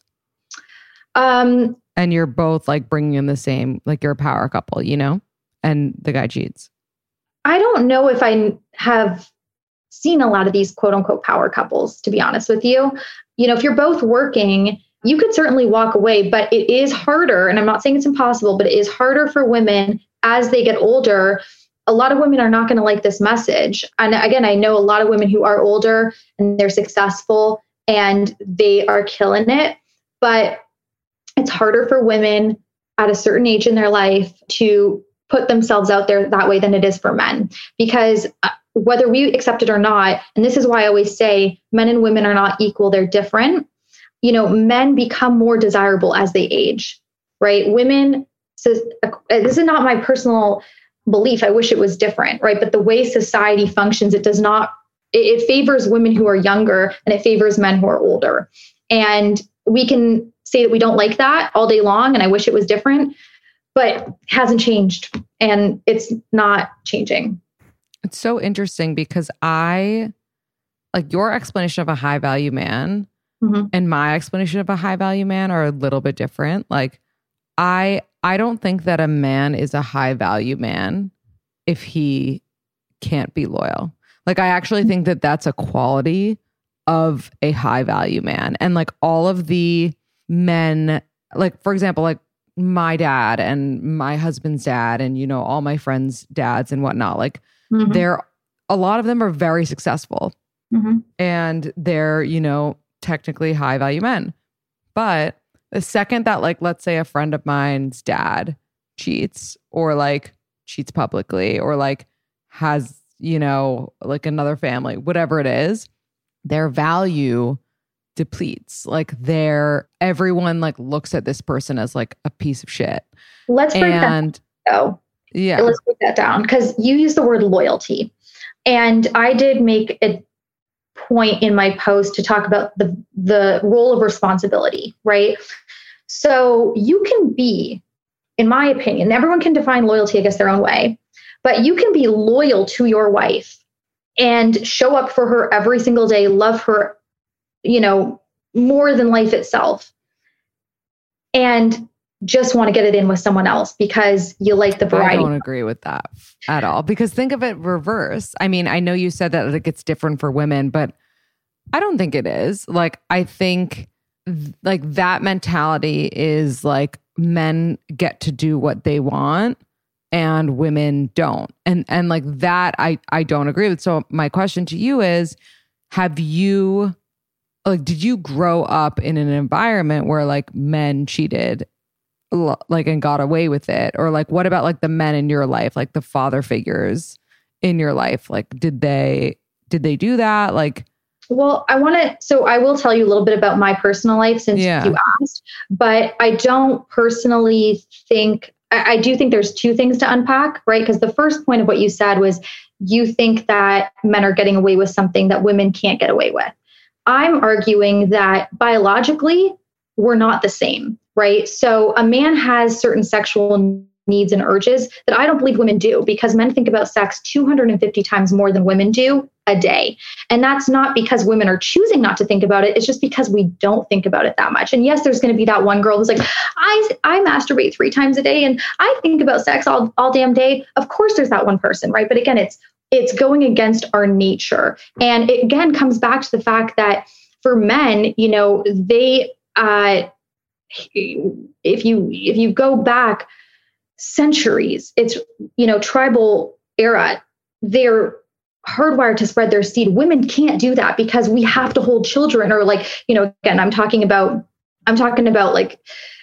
And you're both bringing in the same, you're a power couple, and the guy cheats. I don't know if I have seen a lot of these quote unquote power couples, to be honest with you. If you're both working, you could certainly walk away, but it is harder. And I'm not saying it's impossible, but it is harder for women as they get older. A lot of women are not going to like this message. And again, I know a lot of women who are older and they're successful and they are killing it, but it's harder for women at a certain age in their life to put themselves out there that way than it is for men, because whether we accept it or not, and this is why I always say men and women are not equal, they're different. Men become more desirable as they age, right? Women, so this is not my personal belief. I wish it was different, right? But the way society functions, it favors women who are younger and it favors men who are older. And we can say that we don't like that all day long, and I wish it was different, but it hasn't changed and it's not changing. It's so interesting because your explanation of a high value man and my explanation of a high value man are a little bit different. I don't think that a man is a high value man if he can't be loyal. I actually think that that's a quality of a high value man. And all of the men, for example, my dad and my husband's dad and, all my friends' dads and whatnot, a lot of them are very successful and they're, technically high value men. But the second that let's say a friend of mine's dad cheats or cheats publicly or has like another family, whatever it is, their value depletes. Like everyone like looks at this person as like a piece of shit. Let's break that down. Yeah. Let's break that down, because you use the word loyalty. And I did make a point in my post to talk about the role of responsibility, right? So you can be, in my opinion, everyone can define loyalty, I guess, their own way, but you can be loyal to your wife and show up for her every single day, love her, more than life itself, and just want to get it in with someone else because you like the variety. I don't agree with that at all, because think of it reverse. I mean, I know you said that like it's different for women, but I don't think it is. Like, I think like that mentality is like men get to do what they want and women don't. And like that, I don't agree with. So my question to you is, did you grow up in an environment where like men cheated like and got away with it? Or like, what about like the men in your life, like the father figures in your life? Like, did they do that? Like, well, I will tell you a little bit about my personal life since you asked, but I don't personally think, I do think there's two things to unpack, right? Because the first point of what you said was you think that men are getting away with something that women can't get away with. I'm arguing that biologically, we're not the same, right? So a man has certain sexual needs and urges that I don't believe women do, because men think about sex 250 times more than women do a day. And that's not because women are choosing not to think about it. It's just because we don't think about it that much. And yes, there's going to be that one girl who's like, I masturbate 3 times a day and I think about sex all damn day. Of course, there's that one person, right? But again, it's going against our nature. And it again comes back to the fact that for men, they, if you go back centuries, it's, tribal era, they're hardwired to spread their seed. Women can't do that because we have to hold children, or like, again, I'm talking about like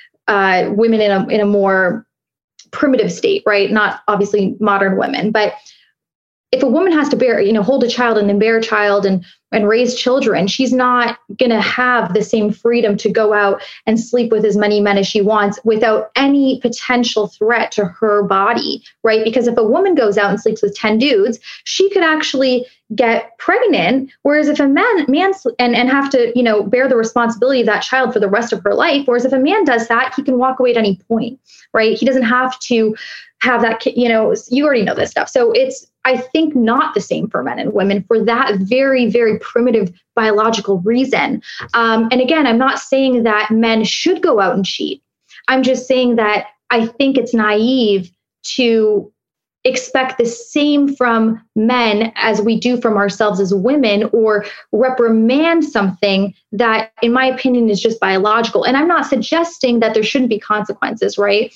women in a more primitive state, right? Not obviously modern women, but if a woman has to hold a child and then bear a child and raise children, she's not going to have the same freedom to go out and sleep with as many men as she wants without any potential threat to her body, right? Because if a woman goes out and sleeps with 10 dudes, she could actually get pregnant. Whereas if a man and have to, bear the responsibility of that child for the rest of her life. Whereas if a man does that, he can walk away at any point, right? He doesn't have to have that kid, you already know this stuff. So it's, I think, not the same for men and women for that very, very primitive biological reason. And again, I'm not saying that men should go out and cheat. I'm just saying that I think it's naive to expect the same from men as we do from ourselves as women, or reprimand something that, in my opinion, is just biological. And I'm not suggesting that there shouldn't be consequences, right?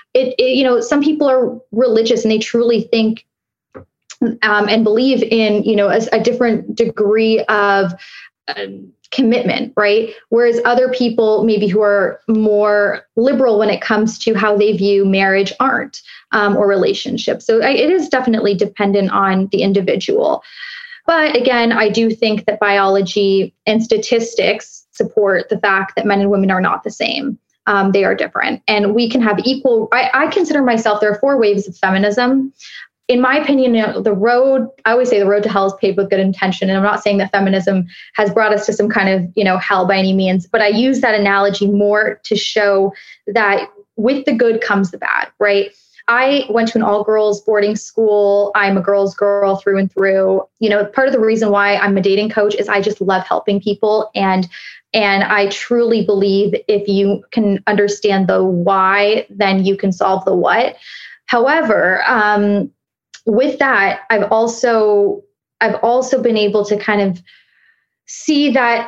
Some people are religious and they truly think and believe in, a different degree of commitment, right? Whereas other people, maybe who are more liberal when it comes to how they view marriage, aren't, or relationships. So it is definitely dependent on the individual. But again, I do think that biology and statistics support the fact that men and women are not the same. They are different, and we can have equal. I consider myself, there are 4 waves of feminism. In my opinion, I always say the road to hell is paved with good intention. And I'm not saying that feminism has brought us to some kind of, hell by any means, but I use that analogy more to show that with the good comes the bad, right? I went to an all-girls boarding school. I'm a girl's girl through and through. Part of the reason why I'm a dating coach is I just love helping people. And I truly believe if you can understand the why, then you can solve the what. However, with that, I've also been able to kind of see that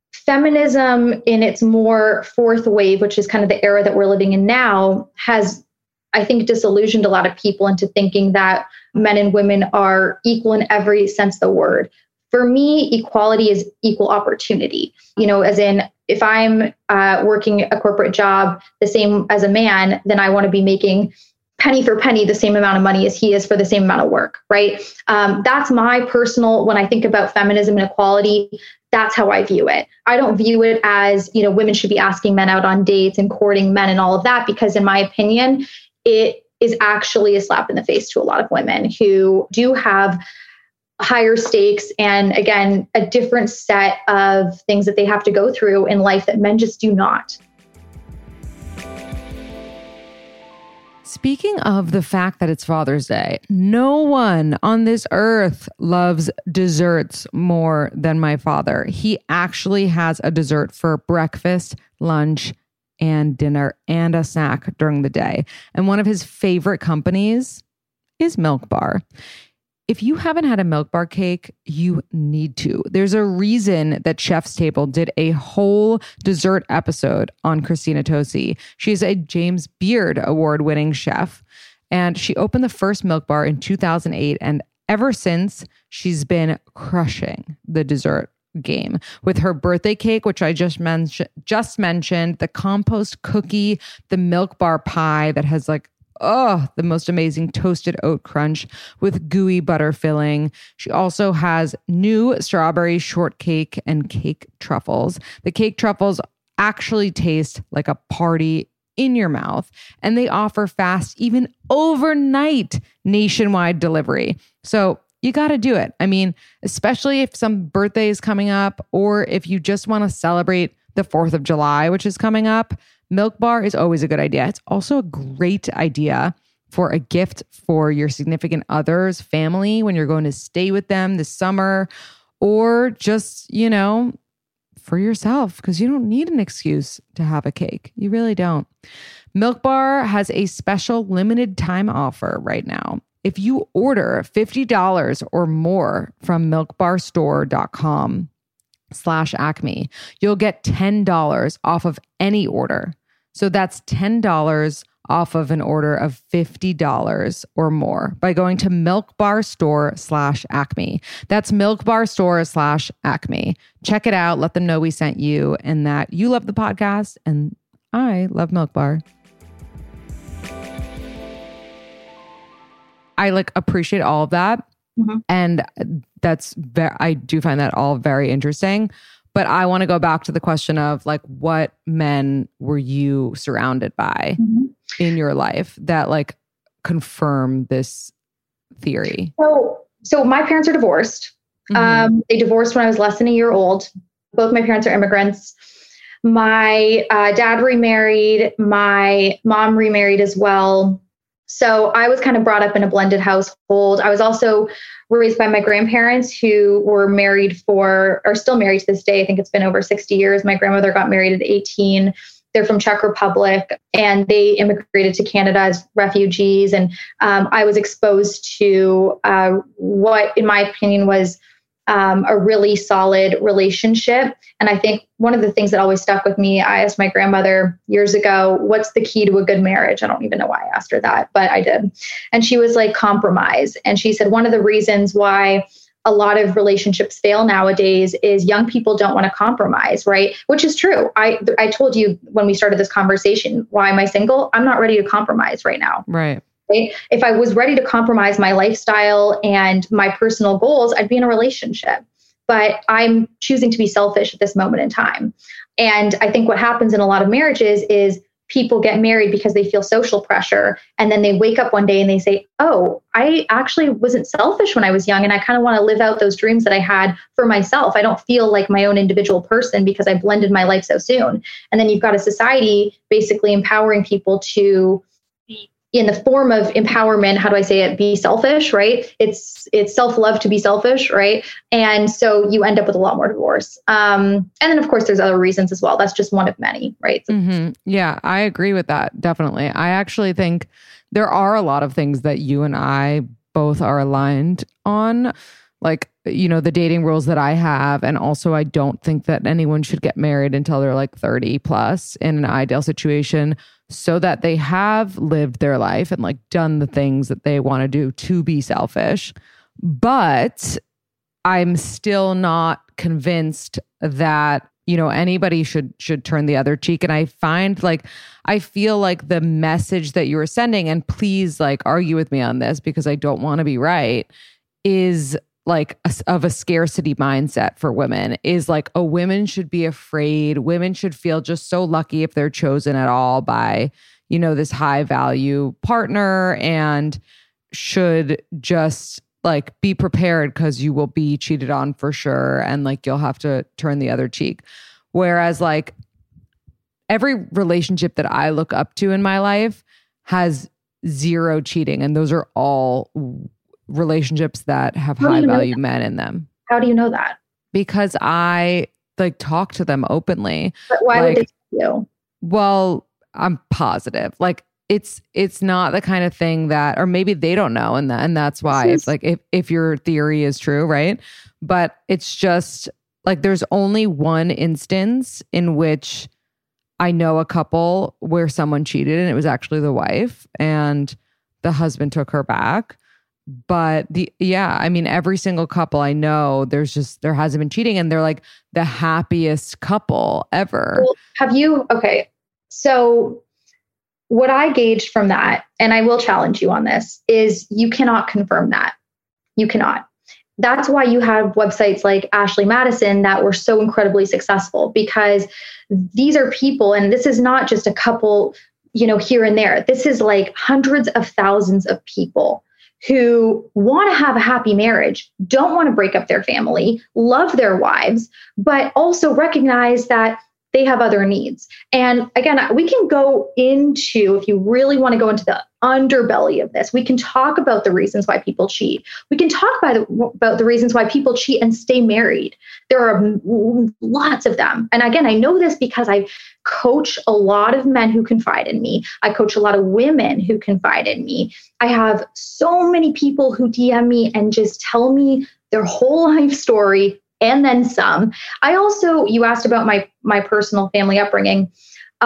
feminism in its more 4th wave, which is kind of the era that we're living in now, has, I think, disillusioned a lot of people into thinking that men and women are equal in every sense of the word. For me, equality is equal opportunity, as in, if I'm working a corporate job the same as a man, then I want to be making penny for penny the same amount of money as he is for the same amount of work, right? That's my personal, when I think about feminism and equality, that's how I view it. I don't view it as, women should be asking men out on dates and courting men and all of that, because in my opinion, it is actually a slap in the face to a lot of women who do have higher stakes and, again, a different set of things that they have to go through in life that men just do not. Speaking of the fact that it's Father's Day, no one on this earth loves desserts more than my father. He actually has a dessert for breakfast, lunch, and dinner, and a snack during the day. And one of his favorite companies is Milk Bar. If you haven't had a Milk Bar cake, you need to. There's a reason that Chef's Table did a whole dessert episode on Christina Tosi. She's a James Beard award-winning chef, and she opened the first Milk Bar in 2008, and ever since, she's been crushing the dessert game with her birthday cake, which I just mentioned, the compost cookie, the Milk Bar pie that has the most amazing toasted oat crunch with gooey butter filling. She also has new strawberry shortcake and cake truffles. The cake truffles actually taste like a party in your mouth, and they offer fast, even overnight nationwide delivery. So you got to do it. I mean, especially if some birthday is coming up, or if you just want to celebrate the 4th of July, which is coming up, Milk Bar is always a good idea. It's also a great idea for a gift for your significant other's family when you're going to stay with them this summer, or just, for yourself, because you don't need an excuse to have a cake. You really don't. Milk Bar has a special limited time offer right now. If you order $50 or more from milkbarstore.com/Acme, you'll get $10 off of any order. So that's $10 off of an order of $50 or more by going to milkbarstore/Acme. That's milkbarstore/Acme. Check it out. Let them know we sent you and that you love the podcast and I love Milk Bar. I appreciate all of that. Mm-hmm. And I do find that all very interesting. But I want to go back to the question of what men were you surrounded by in your life that confirm this theory? So my parents are divorced. Mm-hmm. They divorced when I was less than a year old. Both my parents are immigrants. My dad remarried. My mom remarried as well. So I was kind of brought up in a blended household. I was also raised by my grandparents who were are still married to this day. I think it's been over 60 years. My grandmother got married at 18. They're from Czech Republic and they immigrated to Canada as refugees. And I was exposed to what, in my opinion, was a really solid relationship. And I think one of the things that always stuck with me, I asked my grandmother years ago, what's the key to a good marriage? I don't even know why I asked her that, but I did. And she was compromise. And she said, one of the reasons why a lot of relationships fail nowadays is young people don't want to compromise, right? Which is true. I told you when we started this conversation, why am I single? I'm not ready to compromise right now. Right. If I was ready to compromise my lifestyle and my personal goals, I'd be in a relationship. But I'm choosing to be selfish at this moment in time. And I think what happens in a lot of marriages is people get married because they feel social pressure. And then they wake up one day and they say, oh, I actually wasn't selfish when I was young. And I kind of want to live out those dreams that I had for myself. I don't feel like my own individual person because I blended my life so soon. And then you've got a society basically empowering people to, in the form of empowerment, how do I say it? Be selfish, right? It's self-love to be selfish, right? And so you end up with a lot more divorce. And then of course there's other reasons as well. That's just one of many, right? Mm-hmm. Yeah, I agree with that. Definitely. I actually think there are a lot of things that you and I both are aligned on, the dating rules that I have. And also I don't think that anyone should get married until they're 30 plus in an ideal situation, so that they have lived their life and done the things that they want to do to be selfish. But I'm still not convinced that anybody should turn the other cheek. And I feel like the message that you were sending, and please argue with me on this because I don't want to be right, is of a scarcity mindset for women, is women should be afraid. Women should feel just so lucky if they're chosen at all by, this high value partner, and should just be prepared because you will be cheated on for sure. And you'll have to turn the other cheek. Whereas every relationship that I look up to in my life has zero cheating. And those are all relationships that have high value men in them. How do you know that? Because I talk to them openly. But why would they tell you? Well, I'm positive. It's not the kind of thing that, or maybe they don't know, and that's why if your theory is true, right? But it's just there's only one instance in which I know a couple where someone cheated, and it was actually the wife, and the husband took her back. But every single couple I know, there hasn't been cheating, and they're the happiest couple ever. Well, okay. So what I gauged from that, and I will challenge you on this, is you cannot confirm that. You cannot. That's why you have websites like Ashley Madison that were so incredibly successful, because these are people, and this is not just a couple, here and there. This is hundreds of thousands of people who want to have a happy marriage, don't want to break up their family, love their wives, but also recognize that they have other needs. And again, we can go into, if you really want to go into the underbelly of this, we can talk about the reasons why people cheat. We can talk about the reasons why people cheat and stay married. There are lots of them. And again, I know this because I coach a lot of men who confide in me. I coach a lot of women who confide in me. I have so many people who DM me and just tell me their whole life story and then some. I also, you asked about my personal family upbringing.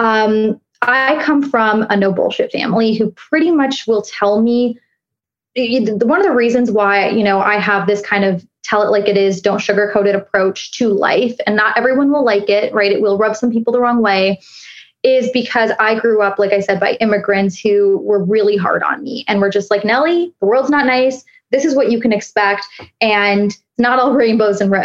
I come from a no bullshit family who pretty much will tell me, one of the reasons why, I have this kind of tell it like it is, don't sugarcoat it approach to life, and not everyone will like it, right? It will rub some people the wrong way, is because I grew up, like I said, by immigrants who were really hard on me and were just like, Nellie, the world's not nice. This is what you can expect. And not all rainbows and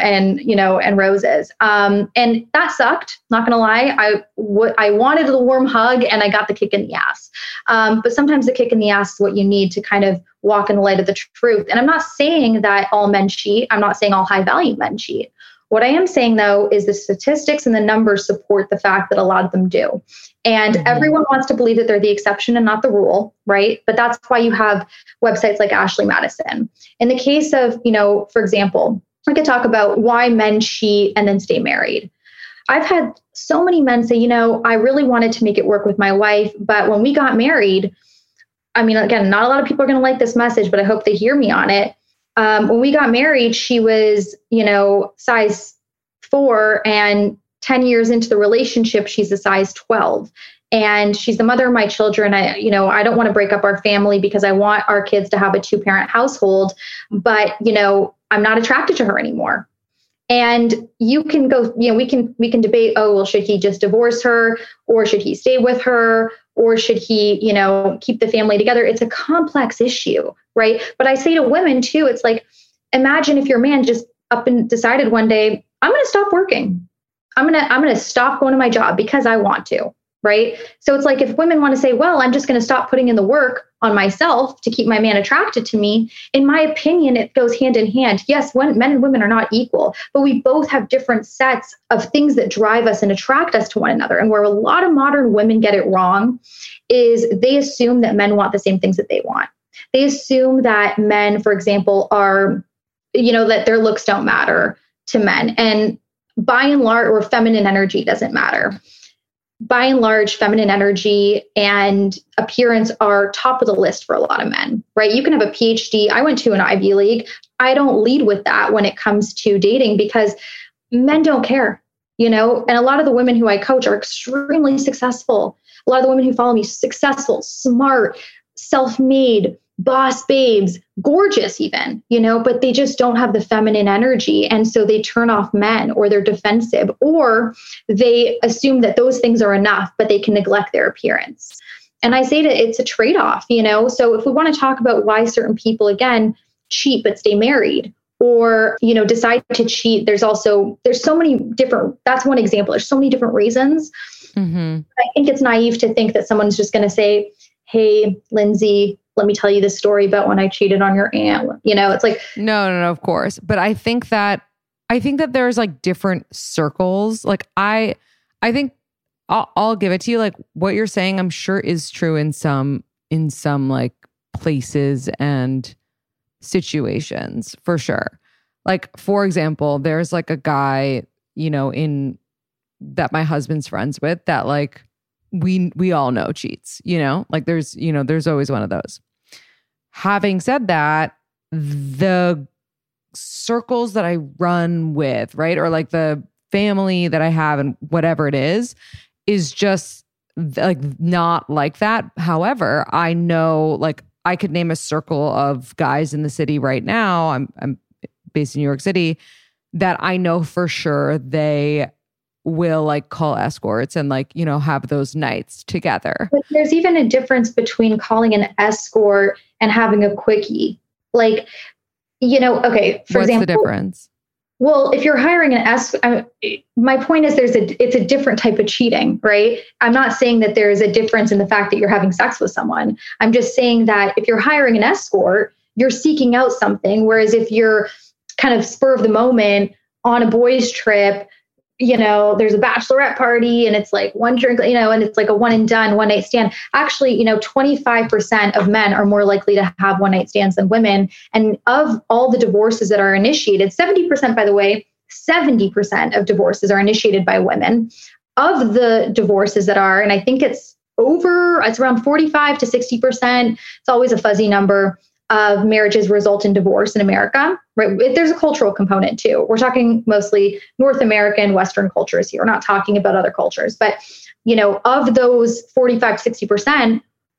roses. And that sucked. Not going to lie. I wanted the warm hug and I got the kick in the ass. But sometimes the kick in the ass is what you need to kind of walk in the light of the truth. And I'm not saying that all men cheat. I'm not saying all high value men cheat. What I am saying, though, is the statistics and the numbers support the fact that a lot of them do. And everyone wants to believe that they're the exception and not the rule, right? But that's why you have websites like Ashley Madison. In the case of, for example, I could talk about why men cheat and then stay married. I've had so many men say, I really wanted to make it work with my wife, but when we got married, again, not a lot of people are going to like this message, but I hope they hear me on it. When we got married, she was, size 4, and 10 years into the relationship, she's a size 12. And she's the mother of my children. I don't want to break up our family because I want our kids to have a 2-parent household, but, I'm not attracted to her anymore. And you can go, we can debate, should he just divorce her, or should he stay with her, or should he, keep the family together? It's a complex issue, right? But I say to women too, it's imagine if your man just up and decided one day, I'm going to stop working. I'm going to stop going to my job because I want to, right? So it's if women want to say, well, I'm just going to stop putting in the work on myself to keep my man attracted to me. In my opinion, it goes hand in hand. Yes, men and women are not equal, but we both have different sets of things that drive us and attract us to one another. And where a lot of modern women get it wrong is they assume that men want the same things that they want. They assume that men, for example, are, that their looks don't matter to men. And by and large, or feminine energy doesn't matter. By and large, feminine energy and appearance are top of the list for a lot of men, right? You can have a PhD. I went to an Ivy League. I don't lead with that when it comes to dating because men don't care, and a lot of the women who I coach are extremely successful. A lot of the women who follow me, successful, smart, self-made, boss babes, gorgeous even, but they just don't have the feminine energy. And so they turn off men, or they're defensive, or they assume that those things are enough, but they can neglect their appearance. And I say that it's a trade-off, So if we want to talk about why certain people, again, cheat but stay married, or, decide to cheat, there's so many different, that's one example. There's so many different reasons. Mm-hmm. I think it's naive to think that someone's just going to say, hey, Lindsay, let me tell you this story about when I cheated on your aunt. It's like, no, of course. But I think that there's like different circles. Like I think I'll give it to you. Like what you're saying, I'm sure is true in some like places and situations for sure. Like, for example, there's like a guy, in that my husband's friends with that like, we all know cheats, like there's always one of those. Having said that, the circles that I run with, right, or like the family that I have and whatever it is just like not like that. However, I know, like, I could name a circle of guys in the city right now. I'm based in New York City, that I know for sure they will like call escorts and like, have those nights together. But there's even a difference between calling an escort and having a quickie. Like, okay, for example. What's the difference? Well, if you're hiring an escort, my point is it's a different type of cheating, right? I'm not saying that there is a difference in the fact that you're having sex with someone. I'm just saying that if you're hiring an escort, you're seeking out something. Whereas if you're kind of spur of the moment on a boys' trip, there's a bachelorette party and it's like one drink, and it's like a one and done, one night stand. Actually, 25% of men are more likely to have one night stands than women. And of all the divorces that are initiated, 70%, by the way, 70% of divorces are initiated by women. Of the divorces that are, and I think it's around 45 to 60%. It's always a fuzzy number of marriages result in divorce in America, right? There's a cultural component too. We're talking mostly North American, Western cultures here. We're not talking about other cultures, but of those 45 to 60%,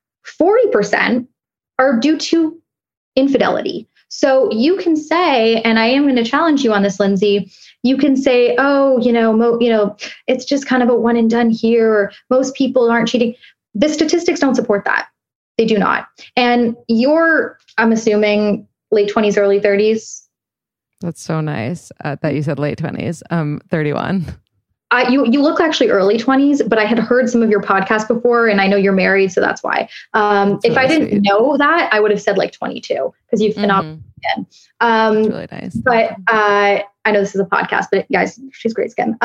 40% are due to infidelity. So you can say, and I am going to challenge you on this, Lindsay, you can say, oh, it's just kind of a one and done here, or most people aren't cheating. The statistics don't support that. They do not. And I'm assuming late 20s, early 30s. That's so nice that you said late 20s. 31. You look actually early 20s, but I had heard some of your podcasts before, and I know you're married, so that's why. If I didn't know that, I would have said like 22, because you've been up again. That's really nice. But I know this is a podcast, but guys, she's great skin.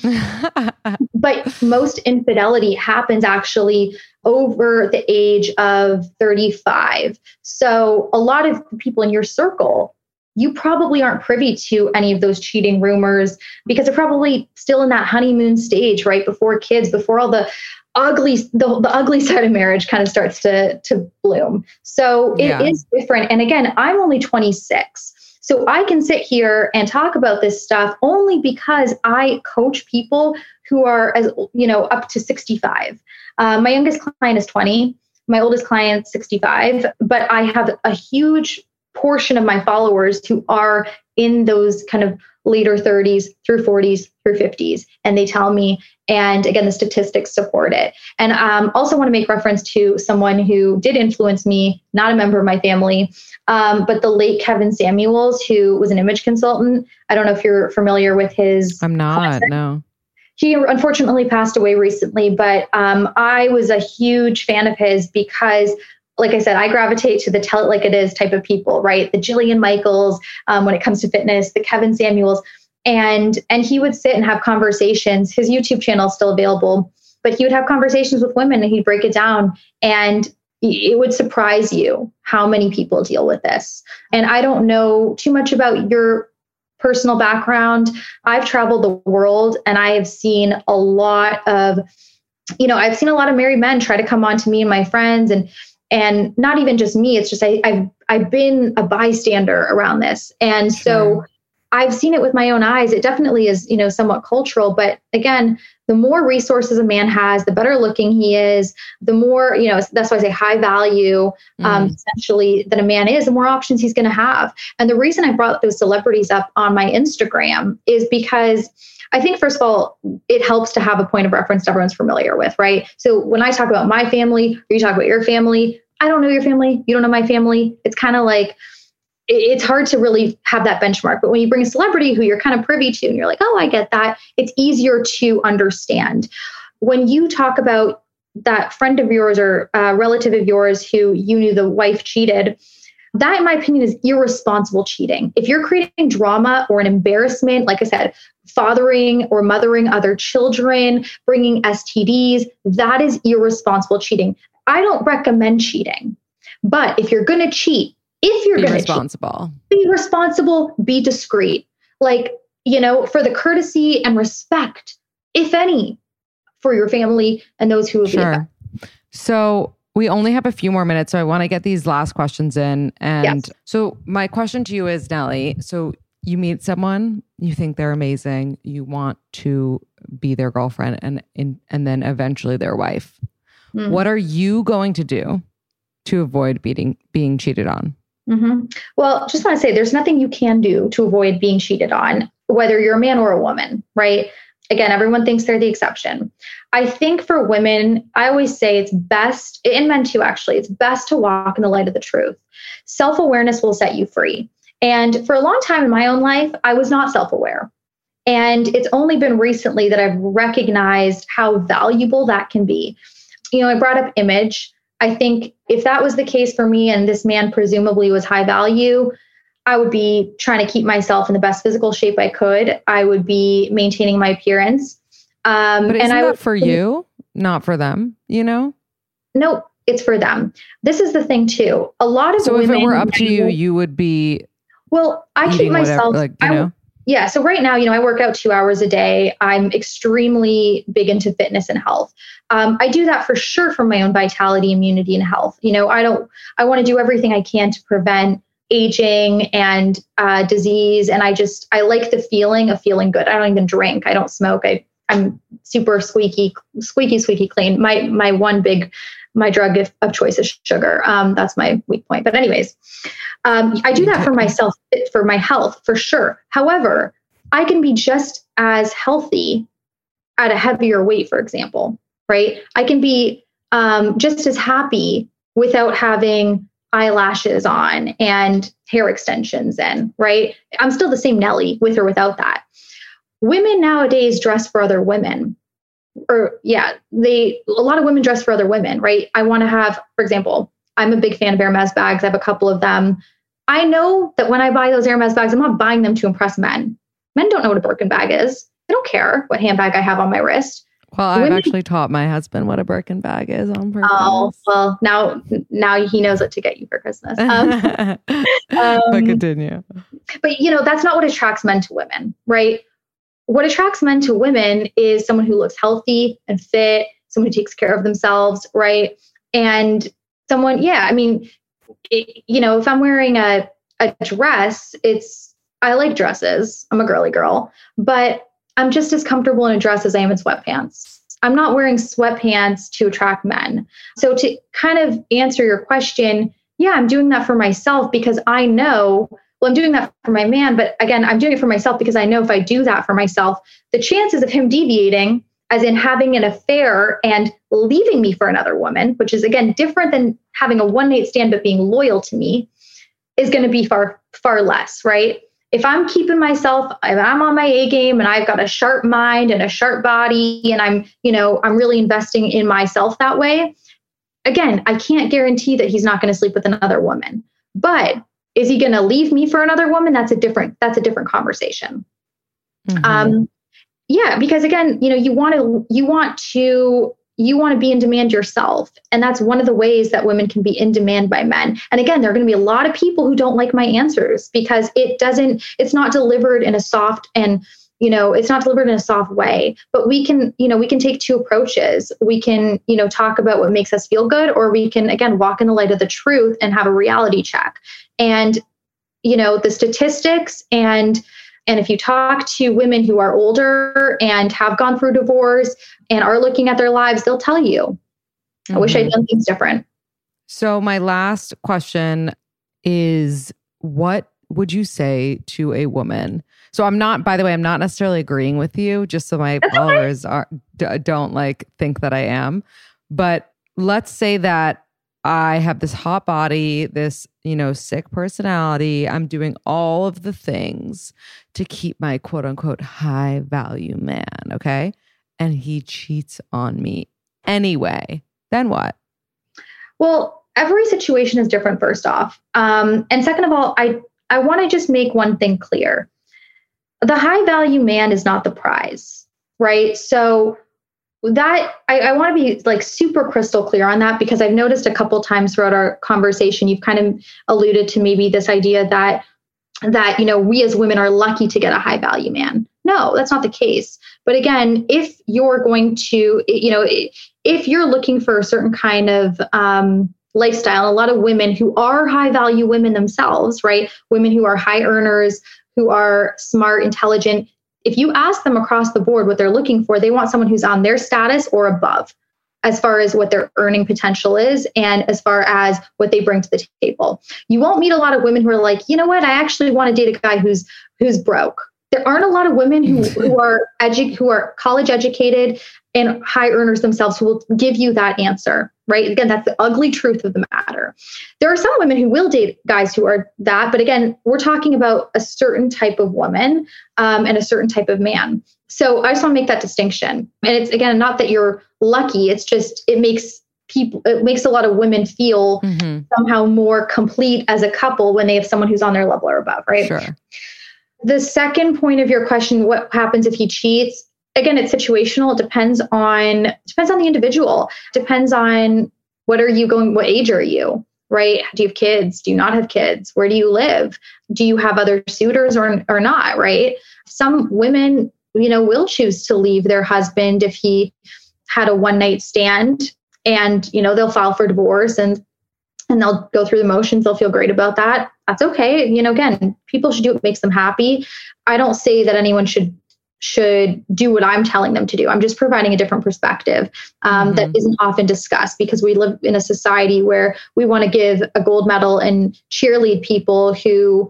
But most infidelity happens actually over the age of 35. So a lot of people in your circle, you probably aren't privy to any of those cheating rumors, because they're probably still in that honeymoon stage, right? Before kids, before all the ugly side of marriage kind of starts to bloom. So it is different. And again, I'm only 26. So I can sit here and talk about this stuff only because I coach people who are, up to 65. My youngest client is 20. My oldest client is 65. But I have a huge portion of my followers who are in those kind of later 30s through 40s through 50s. And they tell me, and again, the statistics support it. And also want to make reference to someone who did influence me, not a member of my family, but the late Kevin Samuels, who was an image consultant. I don't know if you're familiar with his. I'm not, content. No. He unfortunately passed away recently, but I was a huge fan of his because, like I said, I gravitate to the tell it like it is type of people, right? The Jillian Michaels, when it comes to fitness, the Kevin Samuels, and he would sit and have conversations. His YouTube channel is still available, but he would have conversations with women and he'd break it down, and it would surprise you how many people deal with this. And I don't know too much about your personal background. I've traveled the world and I have seen a lot of, I've seen a lot of married men try to come on to me and my friends, and not even just me. It's just I've been a bystander around this. And so I've seen it with my own eyes. It definitely is, somewhat cultural. But again, the more resources a man has, the better looking he is, the more, that's why I say high value, essentially, that a man is, the more options he's going to have. And the reason I brought those celebrities up on my Instagram is because I think, first of all, it helps to have a point of reference that everyone's familiar with, right? So when I talk about my family, or you talk about your family, I don't know your family, you don't know my family. It's kind of like, it's hard to really have that benchmark. But when you bring a celebrity who you're kind of privy to and you're like, oh, I get that, it's easier to understand. When you talk about that friend of yours or relative of yours who you knew the wife cheated, that, in my opinion, is irresponsible cheating. If you're creating drama or an embarrassment, like I said, fathering or mothering other children, bringing STDs, that is irresponsible cheating. I don't recommend cheating. But if you're going to cheat, be responsible, be discreet, for the courtesy and respect, if any, for your family and those who will be affected. So we only have a few more minutes, so I want to get these last questions in. And So my question to you is, Nellie, so you meet someone, you think they're amazing, you want to be their girlfriend and then eventually their wife. What are you going to do to avoid being cheated on? Well, just want to say there's nothing you can do to avoid being cheated on, whether you're a man or a woman, right? Again, everyone thinks they're the exception. I think for women, I always say it's best, and men too, actually, it's best to walk in the light of the truth. Self-awareness will set you free. And for a long time in my own life, I was not self-aware. And it's only been recently that I've recognized how valuable that can be. I brought up image. I think if that was the case for me and this man presumably was high value, I would be trying to keep myself in the best physical shape I could. I would be maintaining my appearance. But isn't that for you, not for them, No, it's for them. This is the thing too. A lot of women... So if it were up to you, you would be... Well, I keep myself... Yeah. So right now, I work out 2 hours a day. I'm extremely big into fitness and health. I do that for sure for my own vitality, immunity, and health. I want to do everything I can to prevent aging and disease. And I like the feeling of feeling good. I don't even drink. I don't smoke. I'm super squeaky clean. My drug of choice is sugar. That's my weak point. But anyways, I do that for myself, for my health, for sure. However, I can be just as healthy at a heavier weight, for example, right? I can be just as happy without having eyelashes on and hair extensions in, right? I'm still the same Nellie with or without that. Women nowadays dress for other women. A lot of women dress for other women, right? I want to have, for example, I'm a big fan of Hermes bags. I have a couple of them. I know that when I buy those Hermes bags, I'm not buying them to impress men. Men don't know what a Birkin bag is. They don't care what handbag I have on my wrist. Well, I've actually taught my husband what a Birkin bag is on purpose. Oh, well, now he knows what to get you for Christmas. But continue. But, that's not what attracts men to women, right? What attracts men to women is someone who looks healthy and fit, someone who takes care of themselves, right? And someone, if I'm wearing a dress, I like dresses. I'm a girly girl, but I'm just as comfortable in a dress as I am in sweatpants. I'm not wearing sweatpants to attract men. So to kind of answer your question, I'm doing that for myself because I know, I'm doing that for my man, but again, I'm doing it for myself because I know if I do that for myself, the chances of him deviating, as in having an affair and leaving me for another woman, which is again different than having a one-night stand but being loyal to me, is going to be far, far less, right? If I'm keeping myself, if I'm on my A game and I've got a sharp mind and a sharp body and I'm really investing in myself that way, again, I can't guarantee that he's not going to sleep with another woman. But is he going to leave me for another woman? That's a different conversation. Because again, you want to be in demand yourself. And that's one of the ways that women can be in demand by men. And again, there are going to be a lot of people who don't like my answers because it's not delivered in a soft and, it's not delivered in a soft way, but we can take two approaches. We can, talk about what makes us feel good, or we can, again, walk in the light of the truth and have a reality check. And, the statistics and And if you talk to women who are older and have gone through divorce and are looking at their lives, they'll tell you, I wish I'd done things different. So my last question is, what would you say to a woman? So I'm not necessarily agreeing with you, just so my followers don't like think that I am. But let's say that I have this hot body, this, sick personality. I'm doing all of the things to keep my quote unquote high value man. Okay. And he cheats on me anyway. Then what? Well, every situation is different, first off. And second of all, I want to just make one thing clear. The high value man is not the prize, right? So that I want to be like super crystal clear on that, because I've noticed a couple times throughout our conversation, you've kind of alluded to maybe this idea that we as women are lucky to get a high value man. No, that's not the case. But again, if you're going to, if you're looking for a certain kind of lifestyle, a lot of women who are high value women themselves, right? Women who are high earners, who are smart, intelligent. If you ask them across the board what they're looking for, they want someone who's on their status or above as far as what their earning potential is and as far as what they bring to the table. You won't meet a lot of women who are like, you know what, I actually want to date a guy who's broke. There aren't a lot of women who are college educated and high earners themselves who will give you that answer, right? Again, that's the ugly truth of the matter. There are some women who will date guys who are that, but again, we're talking about a certain type of woman and a certain type of man. So I just want to make that distinction. And it's, again, not that you're lucky. It's just, it makes a lot of women feel somehow more complete as a couple when they have someone who's on their level or above, right? Sure. The second point of your question, what happens if he cheats? Again, it's situational. It depends on the individual. Depends on what age are you, right? Do you have kids? Do you not have kids? Where do you live? Do you have other suitors or not, right? Some women, will choose to leave their husband if he had a one night stand, and, they'll file for divorce and they'll go through the motions. They'll feel great about that. That's okay. Again, people should do what makes them happy. I don't say that anyone should do what I'm telling them to do. I'm just providing a different perspective that isn't often discussed, because we live in a society where we want to give a gold medal and cheerlead people who,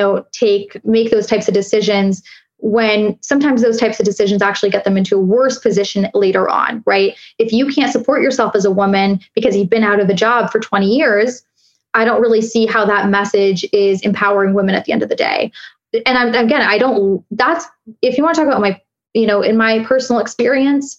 make those types of decisions, when sometimes those types of decisions actually get them into a worse position later on, right? If you can't support yourself as a woman because you've been out of a job for 20 years, I don't really see how that message is empowering women at the end of the day. And if you want to talk about my, in my personal experience,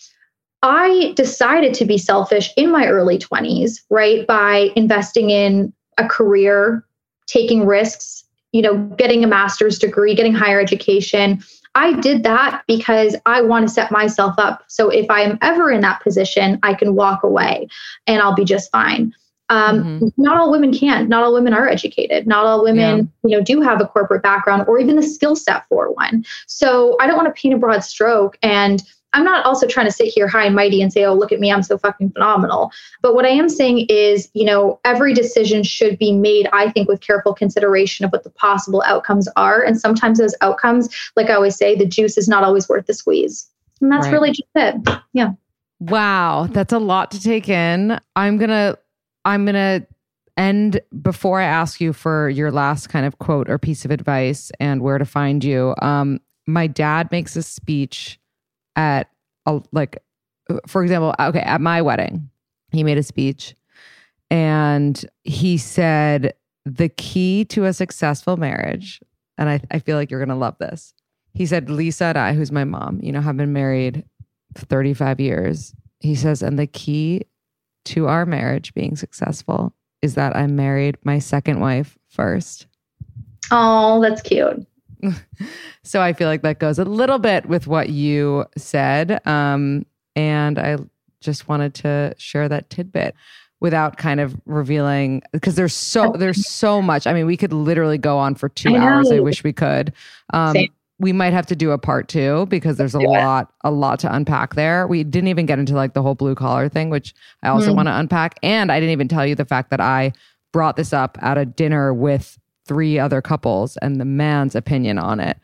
I decided to be selfish in my early 20s, right? By investing in a career, taking risks, getting a master's degree, getting higher education. I did that because I want to set myself up. So if I'm ever in that position, I can walk away and I'll be just fine. Not all women can. Not all women are educated. Not all women, do have a corporate background or even the skill set for one. So I don't want to paint a broad stroke. And I'm not also trying to sit here high and mighty and say, oh, look at me, I'm so fucking phenomenal. But what I am saying is, every decision should be made, I think, with careful consideration of what the possible outcomes are. And sometimes those outcomes, like I always say, the juice is not always worth the squeeze. And that's really just it. Yeah. Wow. That's a lot to take in. I'm going to end before I ask you for your last kind of quote or piece of advice and where to find you. My dad makes a speech at for example, at my wedding, he made a speech and he said, the key to a successful marriage, and I feel like you're going to love this. He said, Lisa and I, who's my mom, have been married 35 years. He says, and the key to our marriage being successful is that I married my second wife first. Oh, that's cute. So I feel like that goes a little bit with what you said. And I just wanted to share that tidbit without kind of revealing, because there's so much. I mean, we could literally go on for 2 hours. I wish we could. We might have to do a part 2 because there's a lot to unpack there. We didn't even get into like the whole blue collar thing, which I also want to unpack. And I didn't even tell you the fact that I brought this up at a dinner with 3 other couples and the man's opinion on it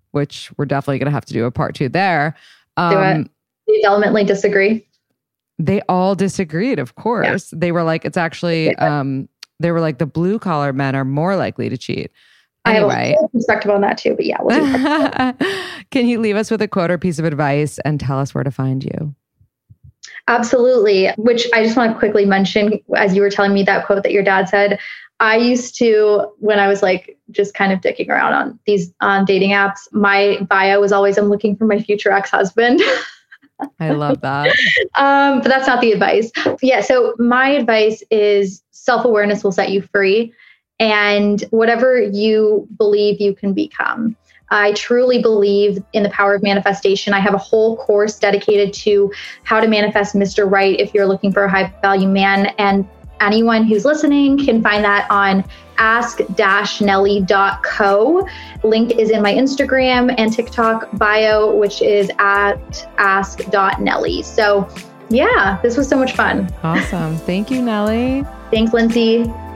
which we're definitely going to have to do a part 2 there. They vehemently disagree. They all disagreed, of course. Yeah. They were like, it's actually, they were like, the blue collar men are more likely to cheat. Anyway. I have a whole perspective on that too, but yeah. We'll do that. Can you leave us with a quote or piece of advice and tell us where to find you? Absolutely. Which I just want to quickly mention, as you were telling me that quote that your dad said, I used to, when I was like just kind of dicking around on these dating apps, my bio was always, I'm looking for my future ex-husband. I love that. But that's not the advice. Yeah. So my advice is self-awareness will set you free, and whatever you believe you can become. I truly believe in the power of manifestation. I have a whole course dedicated to how to manifest Mr. Right if you're looking for a high value man. And anyone who's listening can find that on ask-nelly.co. Link is in my Instagram and TikTok bio, which is at ask.nelly. So yeah, this was so much fun. Awesome. Thank you, Nelly. Thanks, Lindsay.